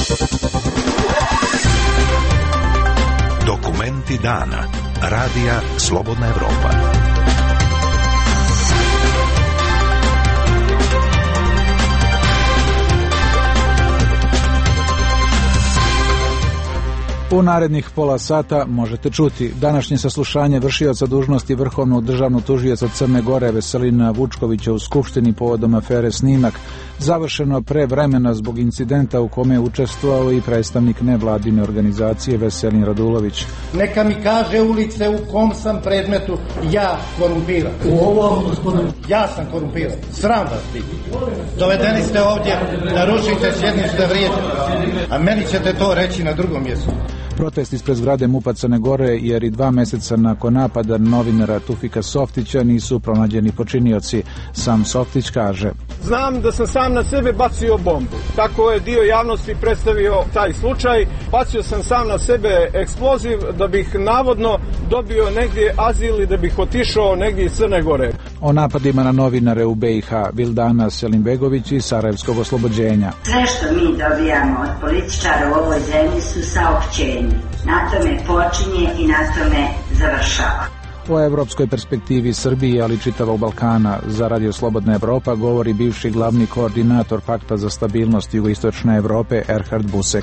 [SPEAKER 7] Dokumenti dana. Radija Slobodna Evropa.
[SPEAKER 1] U narednih pola sata možete čuti današnje saslušanje vršioca dužnosti vrhovnog državnog tužioca Crne Gore Veselina Vučkovića u Skupštini povodom afere Snimak, završeno pre vremena zbog incidenta u kome je učestvovao i predstavnik nevladine organizacije Veselin Radulović.
[SPEAKER 3] Neka mi kaže ulice u kom sam predmetu ja korumpiran. U ovom, gospodine. Ja sam korumpiran. Sram vas biti. Dovedeni ste ovdje da rušite sjednicu, da vrijedite. A meni ćete to reći na drugom mjestu.
[SPEAKER 1] Protest ispred zgrade MUP-a Crne Gore jer i 2 meseca nakon napada novinara Tufika Softića nisu pronađeni počinioci. Sam Softić kaže:
[SPEAKER 4] Znam da sam sam na sebe bacio bombu. Tako je dio javnosti predstavio taj slučaj. Bacio sam sam na sebe eksploziv da bih navodno dobio negdje azil i da bih otišao negdje iz Crne Gore.
[SPEAKER 1] O napadima na novinare u BiH Vildana Selimbegović iz Sarajevskog oslobođenja.
[SPEAKER 5] Sve što mi dobijamo od političara u ovoj zemlji su saopćenja. Na tome počinje i na tome završava.
[SPEAKER 1] O evropskoj perspektivi Srbije, ali čitavog Balkana, za Radio Slobodna Evropa govori bivši glavni koordinator Pakta za stabilnost jugoistočne Evrope Erhard Busek.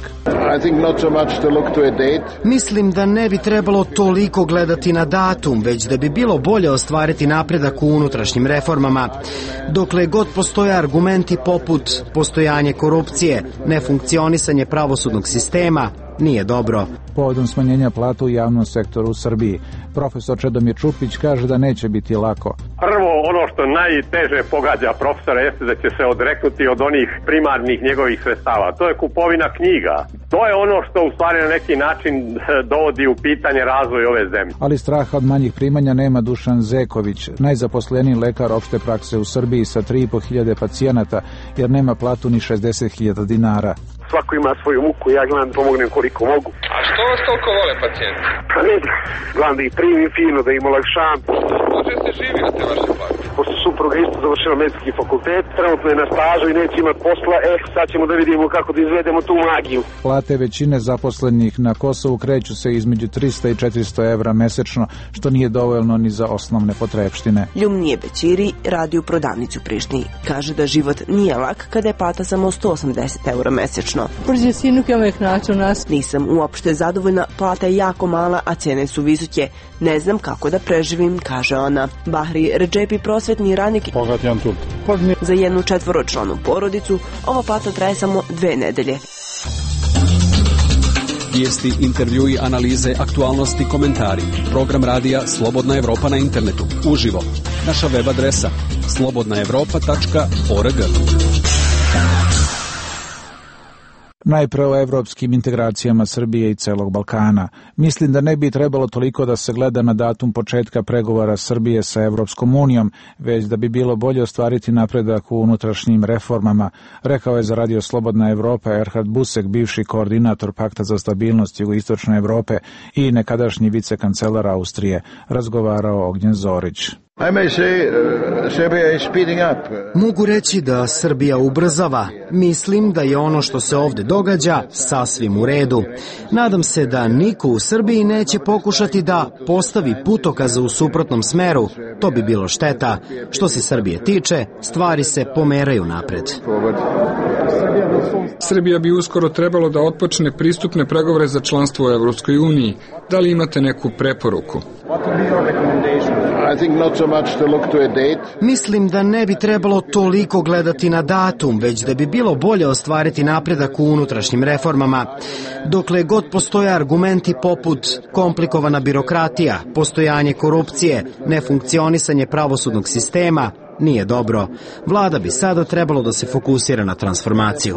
[SPEAKER 14] Mislim da ne bi trebalo toliko gledati na datum, već da bi bilo bolje ostvariti napredak u unutrašnjim reformama. Dokle god postoje argumenti poput postojanje korupcije, nefunkcionisanje pravosudnog sistema, nije dobro.
[SPEAKER 1] Povodom smanjenja plata u javnom sektoru u Srbiji, profesor Čedomir Čupić kaže da neće biti lako.
[SPEAKER 9] Prvo, ono što najteže pogađa profesora jeste da će se odreknuti od onih primarnih njegovih sredstava. To je kupovina knjiga. To je ono što u stvari na neki način dovodi u pitanje razvoj ove zemlje.
[SPEAKER 1] Ali straha od manjih primanja nema Dušan Zeković, najzaposleniji lekar opšte prakse u Srbiji sa 3.500 pacijenata, jer nema platu ni 60.000 dinara.
[SPEAKER 10] Svako ima svoju muku, ja gledam da pomognem koliko mogu.
[SPEAKER 11] A što vas toliko vole pacijenti?
[SPEAKER 10] Pa ne, gledam da ih primim fino, da im olakšam.
[SPEAKER 11] Može se živi na te vaše plate?
[SPEAKER 10] Pošto supruga isto završila medicinski fakultet, trenutno je na stažu i neće imati posla, sad ćemo da vidimo kako da izvedemo tu magiju.
[SPEAKER 1] Plate većine zaposlenih na Kosovu kreću se između 300 i 400 evra mesečno, što nije dovoljno ni za osnovne potrepštine.
[SPEAKER 27] Ljumnije Bećiri radi u prodavnici u Prištini. Kaže da život nije lak kada je plata samo 180 eura mesečno. Nisam uopšte zadovoljna, plata je jako mala, a cene su visoke. Ne znam kako da preživim, kaže ona. Bahri Redžepi, prosvetni radnik, za jednu 4-članu porodicu ova plata traje samo 2 nedelje.
[SPEAKER 28] Vijesti, intervjui, analize, aktualnosti, komentari. Program radija Slobodna Evropa na internetu. Uživo. Naša web adresa slobodnaevropa.org.
[SPEAKER 1] Najpre o evropskim integracijama Srbije i celog Balkana. Mislim da ne bi trebalo toliko da se gleda na datum početka pregovora Srbije sa Evropskom unijom, već da bi bilo bolje ostvariti napredak u unutrašnjim reformama, rekao je za Radio Slobodna Evropa Erhard Busek, bivši koordinator Pakta za stabilnost jugoistočne Evrope i nekadašnji vicekancelar Austrije, razgovarao Ognjen Zorić.
[SPEAKER 14] Mogu reći da Srbija ubrzava. Mislim da je ono što se ovdje događa sasvim u redu. Nadam se da niko u Srbiji neće pokušati da postavi putokaze u suprotnom smeru. To bi bilo šteta. Što se Srbije tiče, stvari se pomeraju napred.
[SPEAKER 6] Srbija bi uskoro trebalo da otpočne pristupne pregovore za članstvo u Evropskoj uniji. Da li imate neku preporuku?
[SPEAKER 14] Mislim da ne bi trebalo toliko gledati na datum, već da bi bilo bolje ostvariti napredak u unutrašnjim reformama. Dokle god postoje argumenti poput komplikovana birokratija, postojanje korupcije, nefunkcionisanje pravosudnog sistema, nije dobro. Vlada bi sada trebalo da se fokusira na transformaciju.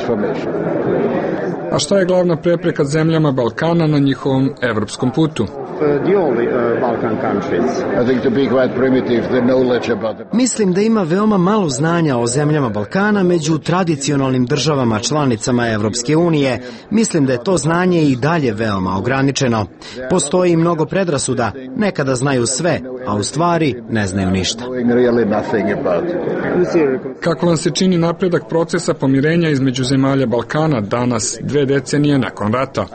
[SPEAKER 6] A šta je glavna prepreka zemljama Balkana na njihovom evropskom putu?
[SPEAKER 14] Mislim da ima veoma malo znanja o zemljama Balkana među tradicionalnim državama članicama Evropske unije. Mislim da je to znanje i dalje veoma ograničeno. Postoji mnogo predrasuda, nekada znaju sve, a u stvari ne znaju ništa.
[SPEAKER 6] Kako vam se čini napredak procesa pomirenja između zemalja Balkana danas, 2 decenije nakon rata?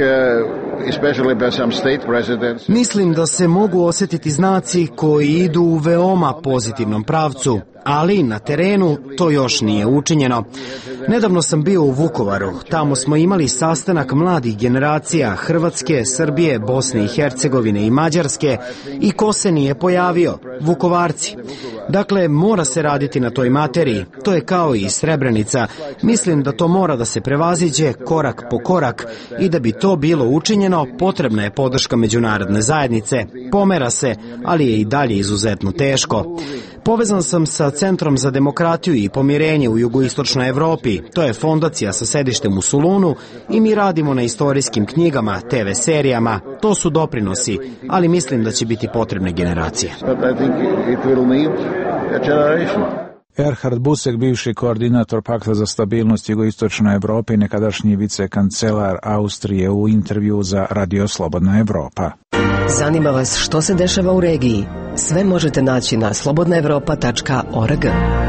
[SPEAKER 14] Mislim da se mogu osjetiti znaci koji idu u veoma pozitivnom pravcu, ali na terenu to još nije učinjeno. Nedavno sam bio u Vukovaru, tamo smo imali sastanak mladih generacija Hrvatske, Srbije, Bosne i Hercegovine i Mađarske i ko se nije pojavio? Vukovarci. Dakle, mora se raditi na toj materiji, to je kao i Srebrenica. Mislim da to mora da se prevaziđe korak po korak i da bi to bilo učinjeno, potrebna je podrška međunarodne zajednice. Pomera se, ali je i dalje izuzetno teško. Povezan sam sa Centrom za demokratiju i pomirenje u jugoistočnoj Evropi. To je fondacija sa sedištem u Solunu i mi radimo na istorijskim knjigama, TV serijama. To su doprinosi, ali mislim da će biti potrebne generacije.
[SPEAKER 1] Erhard Busek, bivši koordinator Pakta za stabilnost jugoistočne Evrope i nekadašnji vicekancelar Austrije, u intervju za Radio Slobodna Evropa.
[SPEAKER 8] Zanima vas što se dešava u regiji? Sve možete naći na slobodnaevropa.org.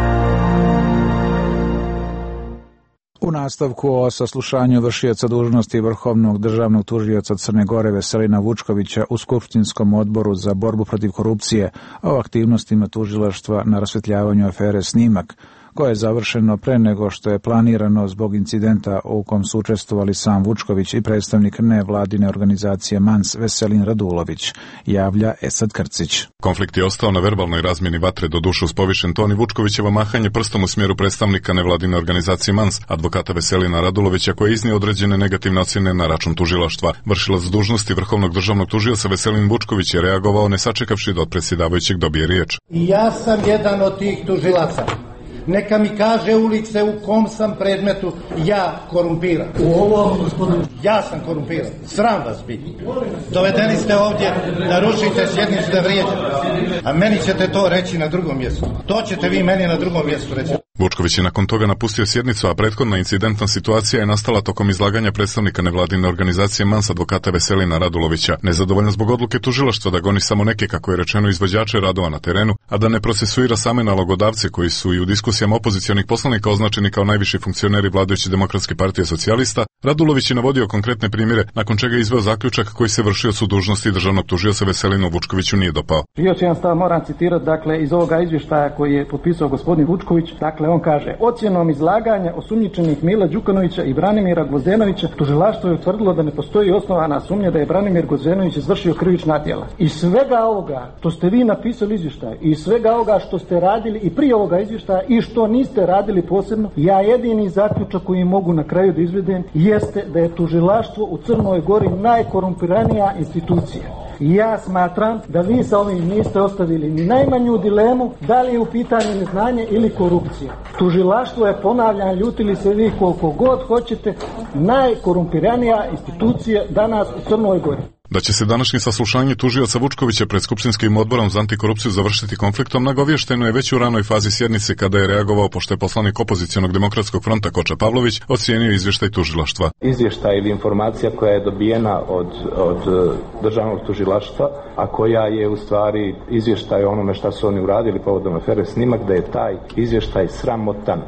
[SPEAKER 1] U nastavku o saslušanju vršioca dužnosti Vrhovnog državnog tužioca Crne Gore Veselina Vučkovića u Skupštinskom odboru za borbu protiv korupcije o aktivnostima tužilaštva na rasvetljavanju afere Snimak, koje je završeno pre nego što je planirano zbog incidenta u kom su učestvovali sam Vučković i predstavnik nevladine organizacije MANS Veselin Radulović, javlja Esad Krcić.
[SPEAKER 26] Konflikt je ostao na verbalnoj razmjeni vatre, do duše uz povišen ton i Vučkovićevo mahanje prstom u smjeru predstavnika nevladine organizacije MANS, advokata Veselina Radulovića, koji je iznio određene negativne ocjene na račun tužilaštva. Vršilac dužnosti Vrhovnog državnog tužioca Veselin Vučković je reagovao ne sačekavši da od predsjedavajućeg dobije riječ.
[SPEAKER 3] Ja sam jedan od tih tužilaca. Neka mi kaže ulice u kom sam predmetu ja korumpiran. U ovom, gospodine. Ja sam korumpiran. Sram vas biti. Dovedeni ste ovdje da rušite sjednicu, da vrijeđate. A meni ćete to reći na drugom mjestu. To ćete vi meni na drugom mjestu reći.
[SPEAKER 26] Vučković je nakon toga napustio sjednicu, a prethodna incidentna situacija je nastala tokom izlaganja predstavnika nevladine organizacije MANS advokata Veselina Radulovića. Nezadovoljan zbog odluke tužilaštva da goni samo neke, kako je rečeno, izvođače radova na terenu, a da ne procesuira same nalogodavce koji su i u diskusijama opozicionih poslanika označeni kao najviši funkcioneri vladajuće Demokratske partije socijalista, Radulović je navodio konkretne primjere, nakon čega je izveo zaključak koji se vršiocu dužnosti državnog tužioca Veselinu Vučkoviću nije dopao.
[SPEAKER 12] Još jedan stav moram citirati, dakle, iz ovoga izvještaja koji je potpisao gospodin Vučković, dakle, on kaže: ocjenom izlaganja osumnjičenih Mila Đukanovića i Branimira Gvozdenovića, tužilaštvo je utvrdilo da ne postoji osnovana sumnja da je Branimir Gvozdenović izvršio krivična djela. Iz svega ovoga što ste vi napisali izvještaj, i svega ovoga što ste radili i prije ovoga izvještaja i što niste radili posebno, ja jedini zaključak koji mogu na kraju da izvedem jeste da je tužilaštvo u Crnoj Gori najkorumpiranija institucija. Ja smatram da vi sa ovim niste ostavili ni najmanju dilemu da li je u pitanju neznanje ili korupcija. Tužilaštvo je, ponavljam, ljutili se vi koliko god hoćete, najkorumpiranija institucija danas u Crnoj Gori.
[SPEAKER 26] Da će se današnje saslušanje tužioca Vučkovića pred Skupštinskim odborom za antikorupciju završiti konfliktom, nagovješteno je već u ranoj fazi sjednice, kada je reagovao, pošto je poslanik opozicionog Demokratskog fronta Koča Pavlović ocijenio izvještaj tužilaštva.
[SPEAKER 13] Izvještaj ili informacija koja je dobijena od državnog tužilaštva, a koja je u stvari izvještaj o onome šta su oni uradili povodom afere Snimak, da je taj izvještaj sramotan.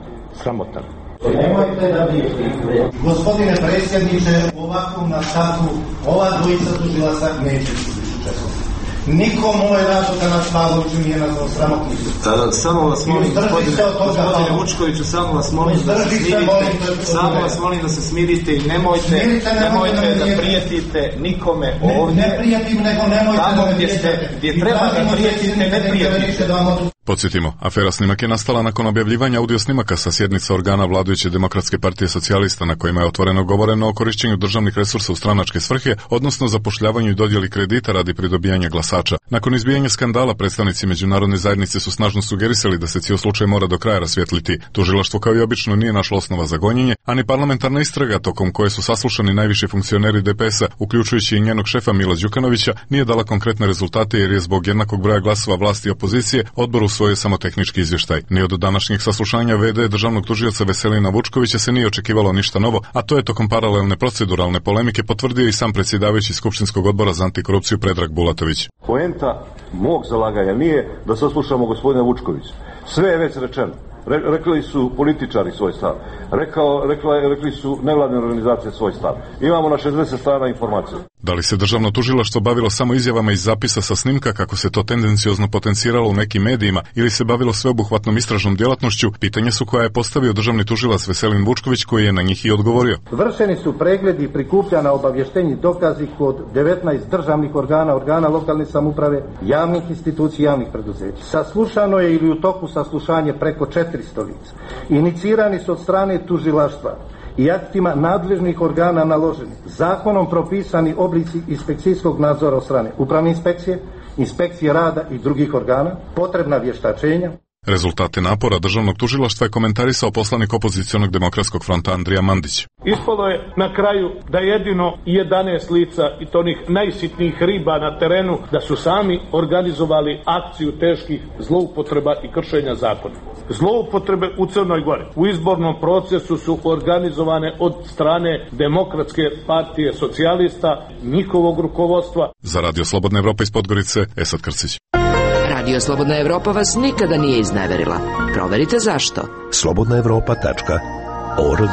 [SPEAKER 3] Nemojte da vidite. Gospodine predsjedniče, u ovakvom nastavku ova dvojica tužilaca neće učestvovati. Niko moj Radoka Pavloviću nije nazvao sramotnim.
[SPEAKER 13] Samo vas molim, gospodine Vučkoviću, samo vas molim da se smirite i nemojte da prijetite nikome ovdje.
[SPEAKER 3] Ne prijetim, nego nemojte
[SPEAKER 13] da gdje treba da prijetite, ne prijetite.
[SPEAKER 26] Podsjetimo, afera Snimak je nastala nakon objavljivanja audio snimaka sa sjednica organa vladajuće Demokratske partije socijalista na kojima je otvoreno govoreno o korišćenju državnih resursa u stranačke svrhe, odnosno zapošljavanju i dodjeli kredita radi pridobijanja glasača. Nakon izbijanja skandala, predstavnici međunarodne zajednice su snažno sugerisali da se cijel slučaj mora do kraja rasvijetliti. Tužilaštvo kao i obično nije našlo osnova za gonjenje, a ni parlamentarna istraga tokom koje su saslušani najviši funkcioneri DPS-a, uključujući i njenog šefa Mila Đukanovića, nije dala konkretne rezultate jer je zbog jednakog broja glasova vlasti i opozicije odbor usvojio samo tehnički izvještaj. Ni od današnjih saslušanja v.d. državnog tužioca Veselina Vučkovića se nije očekivalo ništa novo, a to je tokom paralelne proceduralne polemike potvrdio i sam predsjedavajući Skupštinskog odbora za antikorupciju Predrag Bulatović.
[SPEAKER 15] Poenta mog zalaganja nije da saslušamo gospodina Vučkovića. Sve je već rečeno. Rekli su političari svoj stav. Rekli su nevladine organizacije svoj stav. Imamo na 60 strana informacije.
[SPEAKER 26] Da li se državno tužilaštvo bavilo samo izjavama iz zapisa sa snimka kako se to tendenciozno potenciralo u nekim medijima ili se bavilo sveobuhvatnom istražnom djelatnošću, pitanje su koja je postavio državni tužilac Veselin Vučković koji je na njih i odgovorio.
[SPEAKER 3] Vršeni su pregledi prikupljana obavještenji dokazi kod 19 državnih organa lokalne samouprave, javnih institucija, javnih preduzeća. Saslušano je ili u toku saslušanje preko 400 lica. Inicirani su od strane tužilaštva i aktima nadležnih organa naloženi, zakonom propisani oblici inspekcijskog nadzora od strane upravne inspekcije, inspekcije rada i drugih organa, potrebna vještačenja.
[SPEAKER 26] Rezultate napora državnog tužilaštva je komentarisao poslanik opozicionog Demokratskog fronta Andrija Mandić.
[SPEAKER 16] Ispalo je na kraju da jedino 11 lica i to onih najsitnijih riba na terenu da su sami organizovali akciju teških zloupotreba i kršenja zakona. Zloupotrebe u Crnoj Gori u izbornom procesu su organizovane od strane Demokratske partije socijalista, njihovog rukovodstva.
[SPEAKER 26] Za Radio Slobodna Evropa iz Podgorice, Esad Krcić.
[SPEAKER 8] Radio Slobodna Evropa vas nikada nije izneverila. Proverite zašto.
[SPEAKER 7] slobodnaevropa.org.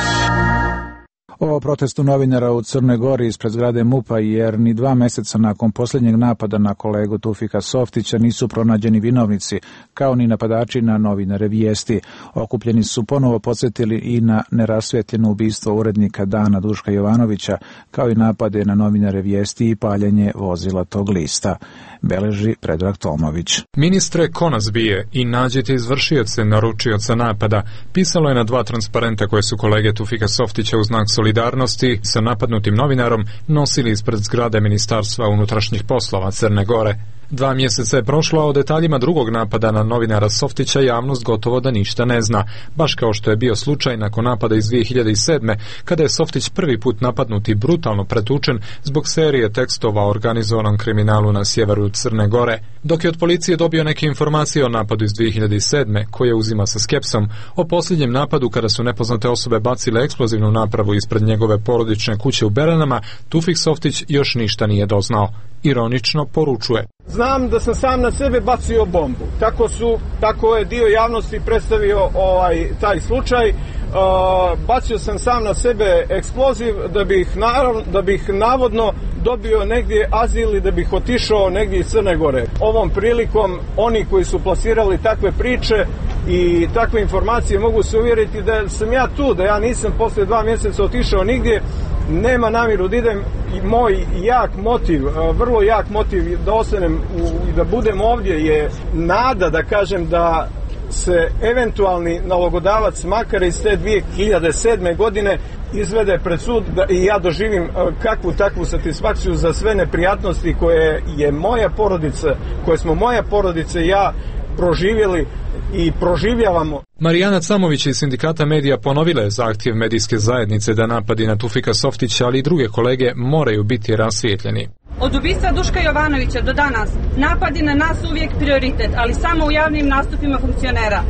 [SPEAKER 1] O protestu novinara u Crnoj Gori ispred zgrade MUP-a, jer ni 2 mjeseca nakon posljednjeg napada na kolegu Tufika Softića nisu pronađeni vinovnici, kao ni napadači na novinare Vijesti. Okupljeni su ponovo podsjetili i na nerasvijetljeno ubistvo urednika Dana Duška Jovanovića, kao i napade na novinare Vijesti i paljenje vozila tog lista. Beleži Predrag Tomović.
[SPEAKER 17] Ministre, ko nas bije i nađite izvršioce naručioca napada, pisalo je na 2 transparenta koje su kolege Tufika Softića u znak solidarnosti sa napadnutim novinarom nosili ispred zgrade Ministarstva unutrašnjih poslova Crne Gore. 2 mjeseca je prošlo, a o detaljima drugog napada na novinara Softića javnost gotovo da ništa ne zna, baš kao što je bio slučaj nakon napada iz 2007. kada je Softić prvi put napadnut i brutalno pretučen zbog serije tekstova o organizovanom kriminalu na sjeveru Crne Gore. Dok je od policije dobio neke informacije o napadu iz 2007. koje uzima sa skepsom, o posljednjem napadu kada su nepoznate osobe bacile eksplozivnu napravu ispred njegove porodične kuće u Beranama, Tufik Softić još ništa nije doznao. Ironično poručuje:
[SPEAKER 4] znam da sam sam na sebe bacio bombu. Tako je dio javnosti predstavio taj slučaj. Bacio sam sam na sebe eksploziv da bih navodno dobio negdje azil i da bih otišao negdje iz Crne Gore. Ovom prilikom oni koji su plasirali takve priče i takve informacije mogu se uvjeriti da sam ja tu, da ja nisam posle 2 mjeseca otišao nigdje. Nema namjeru da idem i moj jak motiv, vrlo jak motiv da ostanem i da budem ovdje je nada, da kažem, da se eventualni nalogodavac makar iz te 2007. godine izvede pred sud i ja doživim kakvu takvu satisfakciju za sve neprijatnosti koje je moja porodica, koje smo moja porodica i ja proživjeli i proživljavamo.
[SPEAKER 17] Marijana Camović iz Sindikata medija ponovila je zahtjev medijske zajednice da napadi na Tufika Softića, ali i druge kolege moraju biti rasvijetljeni.
[SPEAKER 19] Od ubistva Duška Jovanovića do danas napadi na nas uvijek prioritet, ali samo u javnim nastupima funkcionera.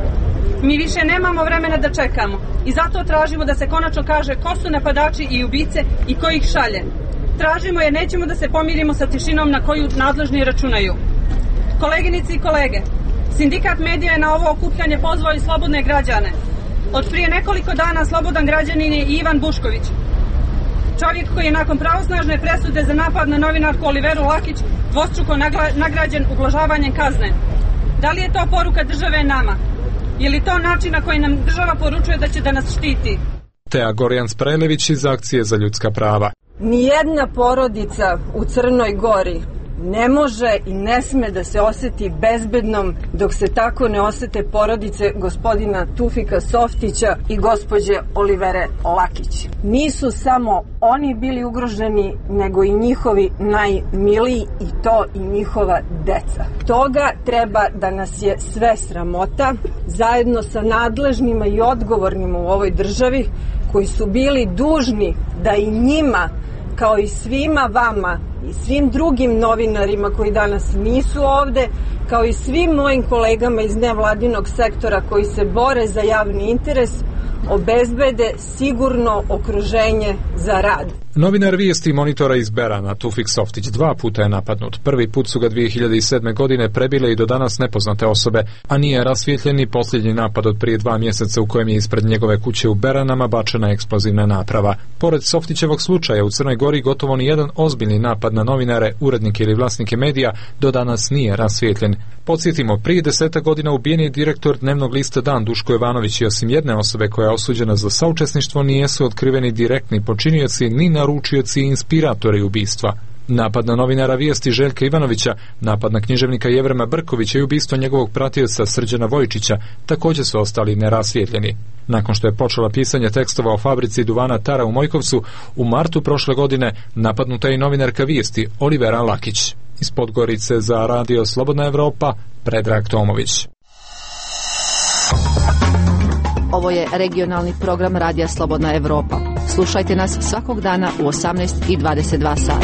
[SPEAKER 19] Mi više nemamo vremena da čekamo i zato tražimo da se konačno kaže ko su napadači i ubice i ko ih šalje. Tražimo jer nećemo da se pomirimo sa tišinom na koju nadležni računaju. Koleginice i kolege, Sindikat medija je na ovo okupljanje pozvao i slobodne građane. Od prije nekoliko dana slobodan građanin je i Ivan Bušković. Čovjek koji je nakon pravosnažne presude za napad na novinarku Oliveru Lakić dvostruko nagrađen ublažavanjem kazne. Da li je to poruka države nama? Je li to način na koji nam država poručuje da će da nas štiti?
[SPEAKER 17] Teja Gorjan Sprelević iz Akcije za ljudska prava.
[SPEAKER 20] Nijedna porodica u Crnoj Gori
[SPEAKER 2] ne može i ne sme da se oseti bezbednom dok se tako ne osete porodice gospodina Tufika Softića i gospođe Olivere Lakić. Nisu samo oni bili ugroženi, nego i njihovi najmiliji, i to i njihova deca. Toga treba da nas je sve sramota, zajedno sa nadležnima i odgovornima u ovoj državi, koji su bili dužni da i njima, kao i svima vama i svim drugim novinarima koji danas nisu ovde, kao i svim mojim kolegama iz nevladinog sektora koji se bore za javni interes, obezbede sigurno okruženje za rad.
[SPEAKER 17] Novinar vijesti Monitora iz Berana, Tufik Softić, 2 puta je napadnut. Prvi put su ga 2007. godine prebile i do danas nepoznate osobe, a nije rasvijetljen ni posljednji napad od prije 2 mjeseca u kojem je ispred njegove kuće u Beranama bačena eksplozivna naprava. Pored Softićevog slučaja u Crnoj Gori gotovo ni jedan ozbiljni napad na novinare, urednike ili vlasnike medija do danas nije rasvijetljen. Podsjetimo, prije 10 godina ubijen je direktor dnevnog lista Dan Duško Jovanović i osim jedne osobe koja je osuđena za saučesništvo nijesu otkriveni direktni počinioci ni naručioci i inspiratori ubistva. Napad na novinara vijesti Željka Ivanovića, napad na književnika Jevrema Brkovića i ubistvo njegovog pratioca Srđana Vojčića također su ostali nerasvijetljeni. Nakon što je počela pisanje tekstova o fabrici duvana Tara u Mojkovcu, u martu prošle godine napadnuta je i novinarka vijesti Olivera Lakić. Iz Podgorice za Radio Slobodna Evropa, Predrag Tomović.
[SPEAKER 18] Ovo je regionalni program Radija Slobodna Evropa. Slušajte nas svakog dana u 18:22 sata.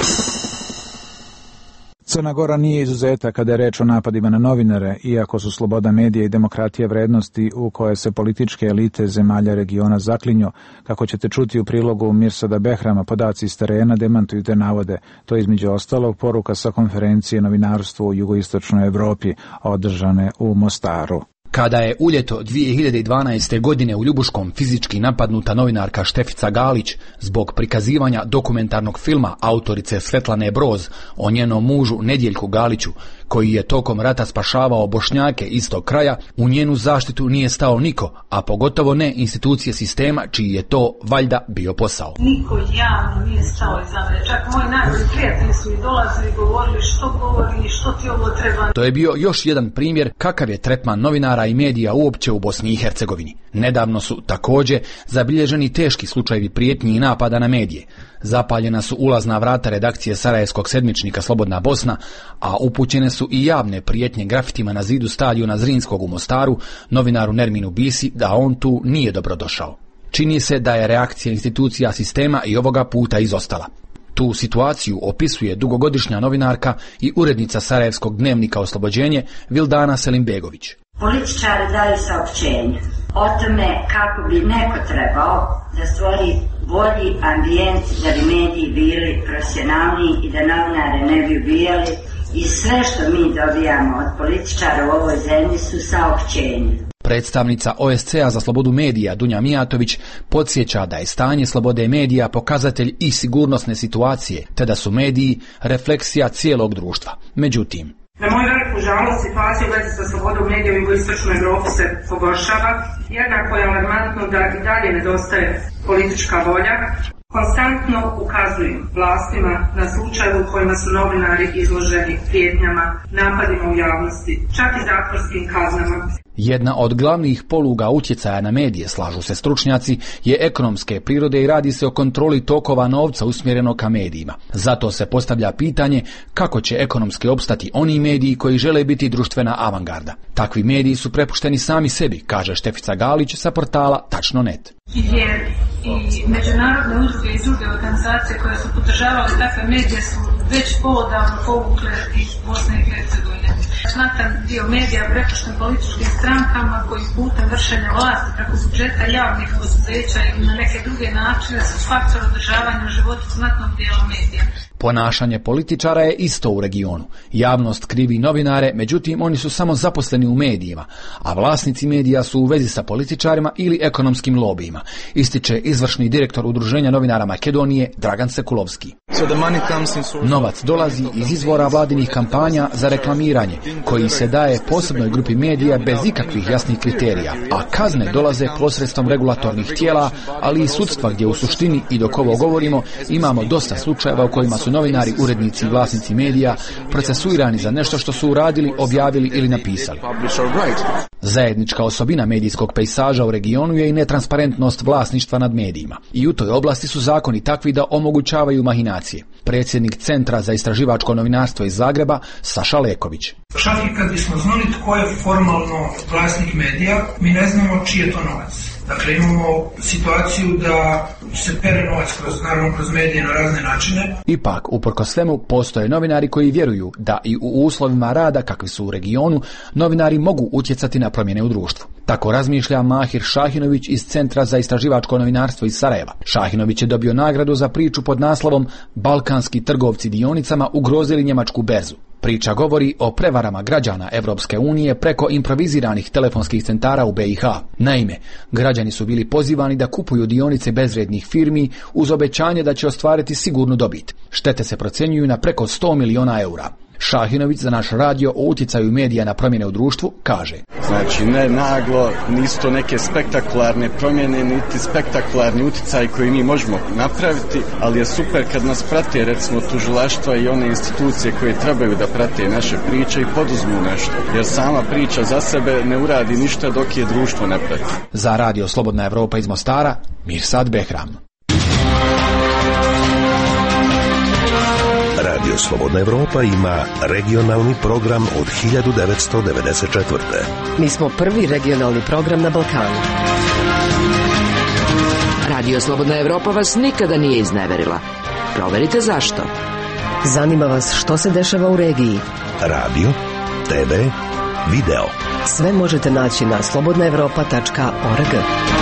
[SPEAKER 1] Crna Gora nije izuzeta kada je reč o napadima na novinare, iako su sloboda medija i demokratija vrednosti u koje se političke elite zemalja regiona zaklinju. Kako ćete čuti u prilogu Mirsada Behrama, podaci iz terena demantuju te navode. To je između ostalog poruka sa konferencije novinarstva u jugoistočnoj Evropi, održane u Mostaru.
[SPEAKER 20] Kada je u ljeto 2012. godine u Ljubuškom fizički napadnuta novinarka Štefica Galić zbog prikazivanja dokumentarnog filma autorice Svetlane Broz o njenom mužu Nedjeljku Galiću, koji je tokom rata spašavao Bošnjake iz tog kraja, u njenu zaštitu nije stao niko, a pogotovo ne institucije sistema čiji je to valjda bio posao.
[SPEAKER 21] Niko javno nije stao iza mene, čak moji najbolji prijatelji su i dolazili i govorili što govori, što ti ovo treba.
[SPEAKER 20] To je bio još jedan primjer kakav je tretman novinara i medija uopće u Bosni i Hercegovini. Nedavno su također zabilježeni teški slučajevi prijetnji i napada na medije. Zapaljena su ulazna vrata redakcije sarajevskog sedmičnika Slobodna Bosna, a upućene su i javne prijetnje grafitima na zidu stadiona Zrinskog u Mostaru novinaru Nerminu Bisi da on tu nije dobrodošao. Čini se da je reakcija institucija sistema i ovoga puta izostala. Tu situaciju opisuje dugogodišnja novinarka i urednica sarajevskog dnevnika Oslobođenje Vildana Selimbegović.
[SPEAKER 5] Političari daju saopćenje o tome kako bi neko trebao da stvori bolji ambijent da bi mediji bili profesionalniji i da novinare ne bi ubijali, i sve što mi dobijamo od političara u ovoj zemlji su saopćenje.
[SPEAKER 20] Predstavnica OSCE-a za slobodu medija Dunja Mijatović podsjeća da je stanje slobode medija pokazatelj i sigurnosne situacije, te da su mediji refleksija cijelog društva. Međutim,
[SPEAKER 21] na moju veliku žalost, situacija u vezi sa slobodom medija u jugoistočnoj Evropi se pogoršava. Jednako je alarmantno da i dalje nedostaje politička volja. Konstantno ukazujem vlastima na slučajeve u kojima su novinari izloženi prijetnjama, napadima u javnosti, čak i zatvorskim kaznama.
[SPEAKER 20] Jedna od glavnih poluga utjecaja na medije, slažu se stručnjaci, je ekonomske prirode i radi se o kontroli tokova novca usmjerenog ka medijima. Zato se postavlja pitanje kako će ekonomski opstati oni mediji koji žele biti društvena avangarda. Takvi mediji su prepušteni sami sebi, kaže Štefica Galić sa portala Tačno.net.
[SPEAKER 21] Jer i međunarodne udruge i druge organizacije koje su podržavale takve medije su već poodavno povukle iz Bosne i Hercegovine. Znatan dio medija prepušten političkim strankama koji putem vršenja vlasti preko budžeta javnih poduzeća ili na neke druge načine su faktor održavanja života znatnog dijela medija.
[SPEAKER 20] Ponašanje političara je isto u regionu. Javnost krivi novinare, međutim oni su samo zaposleni u medijima, a vlasnici medija su u vezi sa političarima ili ekonomskim lobijima, ističe izvršni direktor Udruženja novinara Makedonije Dragan Sekulovski. Novac dolazi iz izvora vladinih kampanja za reklamiranje, koji se daje posebnoj grupi medija bez ikakvih jasnih kriterija, a kazne dolaze posredstvom regulatornih tijela, ali i sudstva gdje u suštini, i dok ovo govorimo, imamo dosta slučajeva u kojima su su novinari, urednici i vlasnici medija procesuirani za nešto što su uradili, objavili ili napisali. Zajednička osobina medijskog pejsaža u regionu je i netransparentnost vlasništva nad medijima. I u toj oblasti su zakoni takvi da omogućavaju mahinacije. Predsjednik Centra za istraživačko novinarstvo iz Zagreba, Saša Leković.
[SPEAKER 9] Čak i kad bismo znali tko je formalno vlasnik medija, mi ne znamo čiji je to novac. Dakle, imamo situaciju da se pere novac kroz medije na razne načine.
[SPEAKER 20] Ipak, uprkos svemu, postoje novinari koji vjeruju da i u uslovima rada, kakvi su u regionu, novinari mogu utjecati na promjene u društvu. Tako razmišlja Mahir Šahinović iz Centra za istraživačko novinarstvo iz Sarajeva. Šahinović je dobio nagradu za priču pod naslovom Balkanski trgovci dionicama ugrozili njemačku berzu. Priča govori o prevarama građana Evropske unije preko improviziranih telefonskih centara u BiH. Naime, građani su bili pozivani da kupuju dionice bezvrijednih firmi uz obećanje da će ostvariti sigurnu dobit. Štete se procjenjuju na preko 100 miliona eura. Šahinović za naš radio o utjecaju medija na promjene u društvu kaže:
[SPEAKER 10] Znači, ne naglo, nisu to neke spektakularne promjene, niti spektakularni utjecaj koji mi možemo napraviti, ali je super kad nas prate, recimo, tužilaštva i one institucije koje trebaju da prate naše priče i poduzmu nešto, jer sama priča za sebe ne uradi ništa dok je društvo ne prati.
[SPEAKER 20] Za radio Slobodna Evropa iz Mostara, Mirsad Behram.
[SPEAKER 7] Radio Slobodna Evropa ima regionalni program od 1994.
[SPEAKER 8] Mi smo prvi regionalni program na Balkanu. Radio Slobodna Evropa vas nikada nije izneverila. Proverite zašto. Zanima vas što se dešava u regiji.
[SPEAKER 7] Radio, TV, video.
[SPEAKER 8] Sve možete naći na slobodnaevropa.org.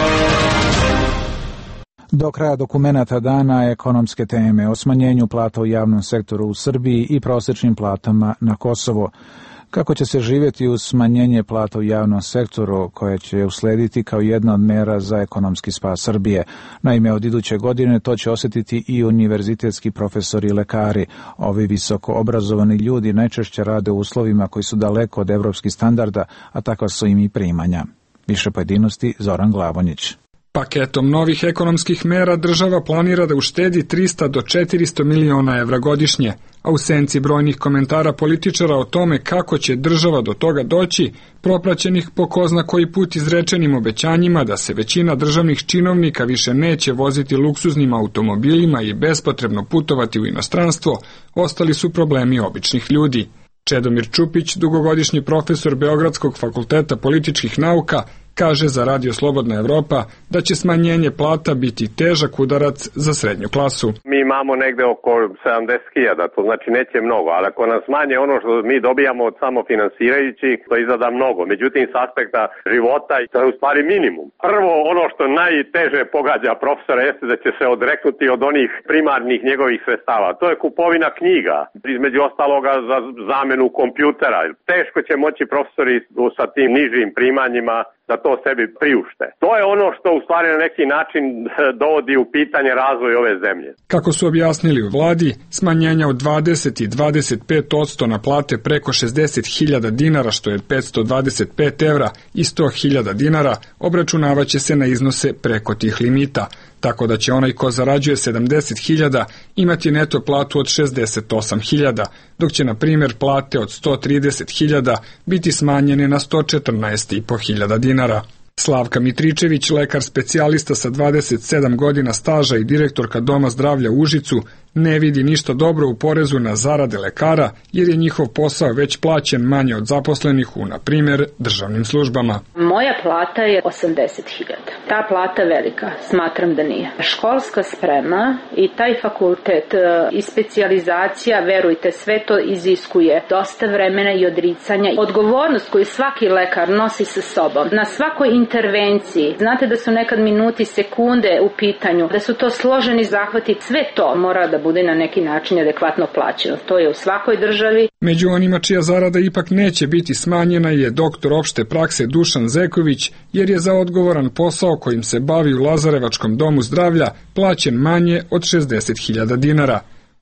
[SPEAKER 1] Do kraja dokumenata dana ekonomske teme o smanjenju plata u javnom sektoru u Srbiji i prosječnim platama na Kosovo. Kako će se živjeti uz smanjenje plata u javnom sektoru koje će uslediti kao jedna od mera za ekonomski spas Srbije. Naime, od iduće godine to će osjetiti i univerzitetski profesori i lekari. Ovi visoko obrazovani ljudi najčešće rade u uslovima koji su daleko od evropskih standarda, a takva su im i primanja. Više pojedinosti Zoran Glavonjić.
[SPEAKER 6] Paketom novih ekonomskih mera država planira da uštedi 300 do 400 miliona evra godišnje, a u senci brojnih komentara političara o tome kako će država do toga doći, propraćenih po ko zna koji put izrečenim obećanjima da se većina državnih činovnika više neće voziti luksuznim automobilima i bespotrebno putovati u inostranstvo, ostali su problemi običnih ljudi. Čedomir Čupić, dugogodišnji profesor Beogradskog fakulteta političkih nauka, kaže za Radio Slobodna Evropa da će smanjenje plata biti težak udarac za srednju klasu.
[SPEAKER 11] Mi imamo negde oko 70.000, to znači neće mnogo, ali ako nas manje ono što mi dobijamo od samofinansirajućih, to izgleda mnogo. Međutim, s aspekta života to je u stvari minimum. Prvo, ono što najteže pogađa profesora jeste da će se odreknuti od onih primarnih njegovih sredstava. To je kupovina knjiga, između ostaloga za zamenu kompjutera. Teško će moći profesori sa tim nižim primanjima da to sebi priušte. To je ono što u stvari na neki način dovodi u pitanje razvoj ove zemlje.
[SPEAKER 6] Kako su objasnili u vladi, smanjenja od 20 i 25% na plate preko 60.000 dinara, što je 525 evra, i 100.000 dinara, obračunavaće se na iznose preko tih limita, tako da će onaj ko zarađuje 70.000 imati neto platu od 68.000, dok će na primjer plate od 130.000 biti smanjene na 114.500 dinara. Slavka Mitričević, lekar specijalista sa 27 godina staža i direktorka Doma zdravlja u Užicu, ne vidi ništa dobro u porezu na zarade lekara, jer je njihov posao već plaćen manje od zaposlenih u, na primjer, državnim službama.
[SPEAKER 22] Moja plata je 80.000. Ta plata velika, smatram da nije. Školska sprema i taj fakultet i specijalizacija, verujte, sve to iziskuje dosta vremena i odricanja. Odgovornost koju svaki lekar nosi sa sobom na svakoj intervenciji. Znate da su nekad minuti, sekunde u pitanju, da su to složeni zahvati, sve to mora da bude na neki način adekvatno plaćeno. To je u svakoj državi.
[SPEAKER 6] Među onima čija zarada ipak neće biti smanjena je doktor opšte prakse Dušan Zeković, jer je za odgovoran posao kojim se bavi u Lazarevačkom domu zdravlja plaćen manje od 60.000 dinara.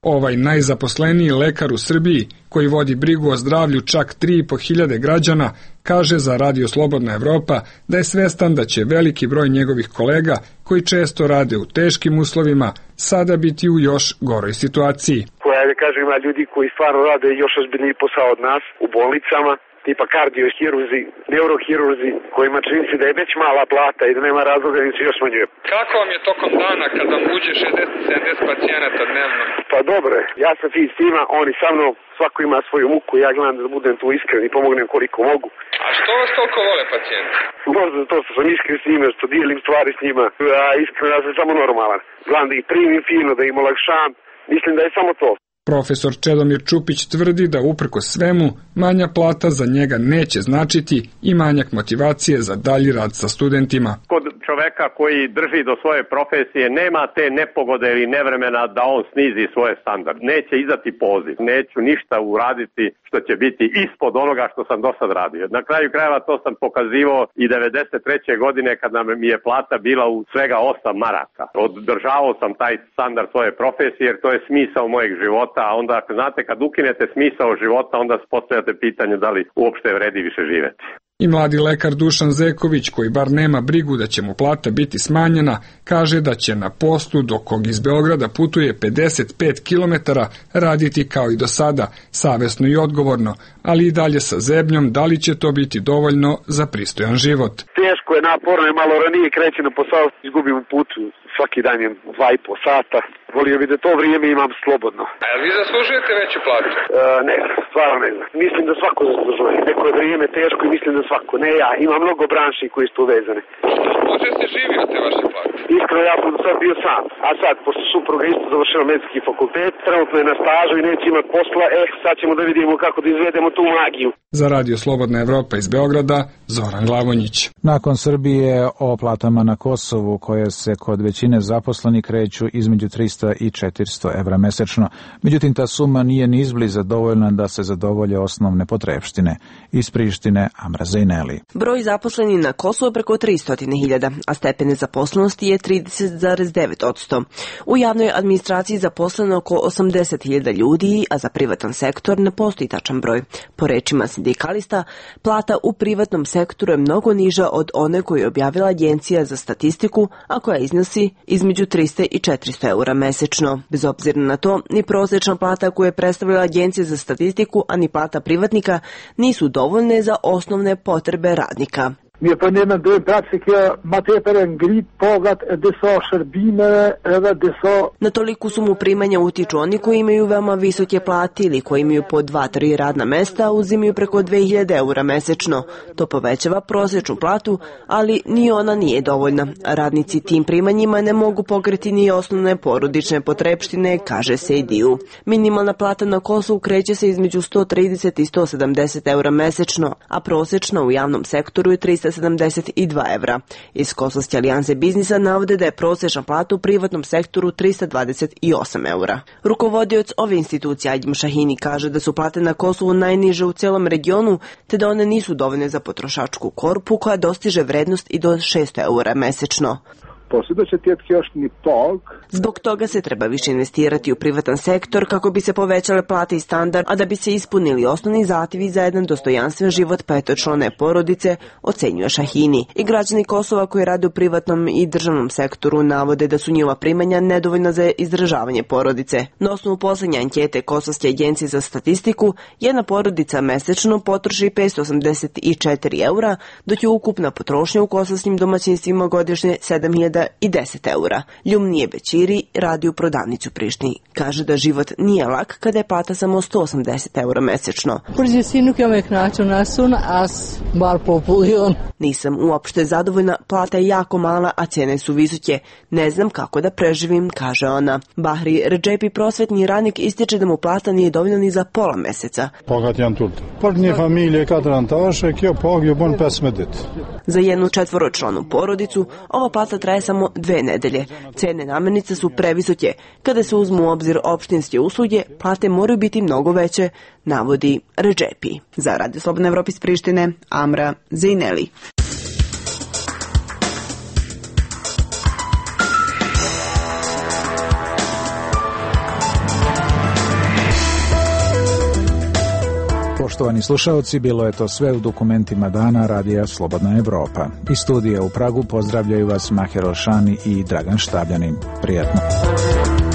[SPEAKER 6] Ovaj najzaposleniji lekar u Srbiji, koji vodi brigu o zdravlju čak 3.500 građana, kaže za Radio Slobodna Evropa da je svestan da će veliki broj njegovih kolega, koji često rade u teškim uslovima, sada biti u još goroj situaciji.
[SPEAKER 12] Ima ljudi koji stvarno rade još ozbiljniji posao od nas u bolnicama, tipa kardiohirurzi, neurohirurzi, kojima čini se da je već mala plata i da nema razloga da se još smanjuje.
[SPEAKER 6] Kako vam je tokom dana kada vam uđe 60-70 pacijenata dnevno?
[SPEAKER 12] Pa dobro je, ja sam fit s njima, oni sa mnom, svako ima svoju muku, ja gledam da budem tu iskren i pomognem koliko mogu.
[SPEAKER 6] A što vas toliko vole pacijenti?
[SPEAKER 12] Možda to što sam iskren s njima, što dijelim stvari s njima, a iskreno ja sam samo normalan. Gledam da ih primim fino, da im olakšam, mislim da je samo to.
[SPEAKER 6] Profesor Čedomir Čupić tvrdi da uprkos svemu manja plata za njega neće značiti i manjak motivacije za dalji rad sa studentima.
[SPEAKER 11] Kod čoveka koji drži do svoje profesije nema te nepogode ili nevremena da on snizi svoje standard. Neće izdati poziv, neću ništa uraditi što će biti ispod onoga što sam do sad radio. Na kraju krajeva to sam pokazivao i 93. godine kada mi je plata bila u svega 8 maraka. Održavao sam taj standard svoje profesije jer to je smisao mojeg života. A onda, znate, kad ukinete smisao života, onda postavljate pitanje da li uopšte vredi više živeti.
[SPEAKER 6] I mladi lekar Dušan Zeković, koji bar nema brigu da će mu plata biti smanjena, kaže da će na poslu do kog iz Beograda putuje 55 km raditi kao i do sada, savesno i odgovorno, ali i dalje sa zebnjom da li će to biti dovoljno za pristojan život.
[SPEAKER 12] Teško je, naporno je, malo ranije kreće na posao, izgubim putu, svaki dan je 2,5 sata. Volio bi da to vrijeme imam slobodno.
[SPEAKER 6] A vi zaslužujete veću platu?
[SPEAKER 12] Ne znam, stvarno ne znam. Mislim da svako zaslužuje. Neko je vrijeme teško i mislim da svako. Ne ja, ima mnogo branši koji su tu vezane.
[SPEAKER 6] Može se živi od te vaše plate?
[SPEAKER 12] Iskreno, ja sam do sad bio sam. A sad, pošto supruga isto završila medicinski fakultet, trenutno je na stažu i neće imati posla, sad ćemo da vidimo kako da izvedemo tu magiju.
[SPEAKER 6] Za Radio Slobodna Evropa iz Beograda, Zoran Glavonjić.
[SPEAKER 1] Nakon Srbije o platama na Kosovu, koje se kod većine zaposlenih kreću između 300 i 400 evra mesečno. Međutim, ta suma nije ni izbliza dovoljna da se zadovolje osnovne potrepštine. Iz Prištine, Amra Zejneli.
[SPEAKER 13] Broj zaposlenih na Kosovu je preko 300.000, a stepen nezaposlenosti je 30,9%. U javnoj administraciji zaposleno oko 80.000 ljudi, a za privatan sektor ne postoji tačan broj. Po rečima sindikalista, plata u privatnom sektoru je mnogo niža od one koju je objavila Agencija za statistiku, a koja iznosi između 300 i 400 eura mesečno. Bez obzira na to, ni prosječna plata koju je predstavila Agencija za statistiku, a ni plata privatnika nisu dovoljne za osnovne potrebe radnika.
[SPEAKER 14] Mirë po ne mendojmë prapë se kjo më tepër e ngrit pagat e disa shërbimeve edhe disa...
[SPEAKER 13] Na toliku sumu primanja utiču oni koji imaju veoma visoke plate ili koji imaju po 2-3 radna mesta, uzimaju preko 2000 eura mesečno. To povećava prosječnu platu, ali ni ona nije dovoljna. Radnici tim primanjima ne mogu pokriti ni osnovne porodične potrepštine, kaže Sejdiju. Minimalna plata na Kosovu kreće se između 130 i 170 eura mesečno, a prosječna u javnom sektoru je 372 evra. Iz Kosovske alijanse biznisa navode da je prosječna plata u privatnom sektoru 328 eura. Rukovodioc ove institucije Ajdem Šahini kaže da su plate na Kosovu najniže u celom regionu, te da one nisu dovoljne za potrošačku korpu koja dostiže vrednost i do 600 eura mesečno. Zbog toga se treba više investirati u privatan sektor kako bi se povećale plate i standard, a da bi se ispunili osnovni zahtjevi za jedan dostojanstven život petočlane porodice, ocenjuje Šahini. I građani Kosova koji rade u privatnom i državnom sektoru navode da su njihova primanja nedovoljna za izdržavanje porodice. Na osnovu poslednje ankete Kosovske agencije za statistiku, jedna porodica mesečno potroši 584 eura, dok je ukupna potrošnja u kosovskim domaćinstvima godišnje 7.010 eura. Ljumnije Bećiri radi u prodavnici u Prištini. Kaže da život nije lak kada je plata samo 180 eura mesečno. Nisam uopšte zadovoljna, plata je jako mala, a cene su visoke. Ne znam kako da preživim, kaže ona. Bahri Redžepi, prosvetni radnik, ističe da mu plata nije dovoljna ni za pola meseca. Za jednu četvoročlanu porodicu ova plata traje samo 2 nedelje. Cene namirnica su previsoke. Kada se uzmu u obzir opštinske usluge, plate moraju biti mnogo veće, navodi Redžepi. Za Radio Slobodna Evropa iz Prištine, Amra Zejneli.
[SPEAKER 1] Poštovani slušaoci, bilo je to sve u dokumentima dana Radija Slobodna Evropa. Iz studija u Pragu pozdravljaju vas Maher Olšani i Dragan Štabljanin. Prijatno.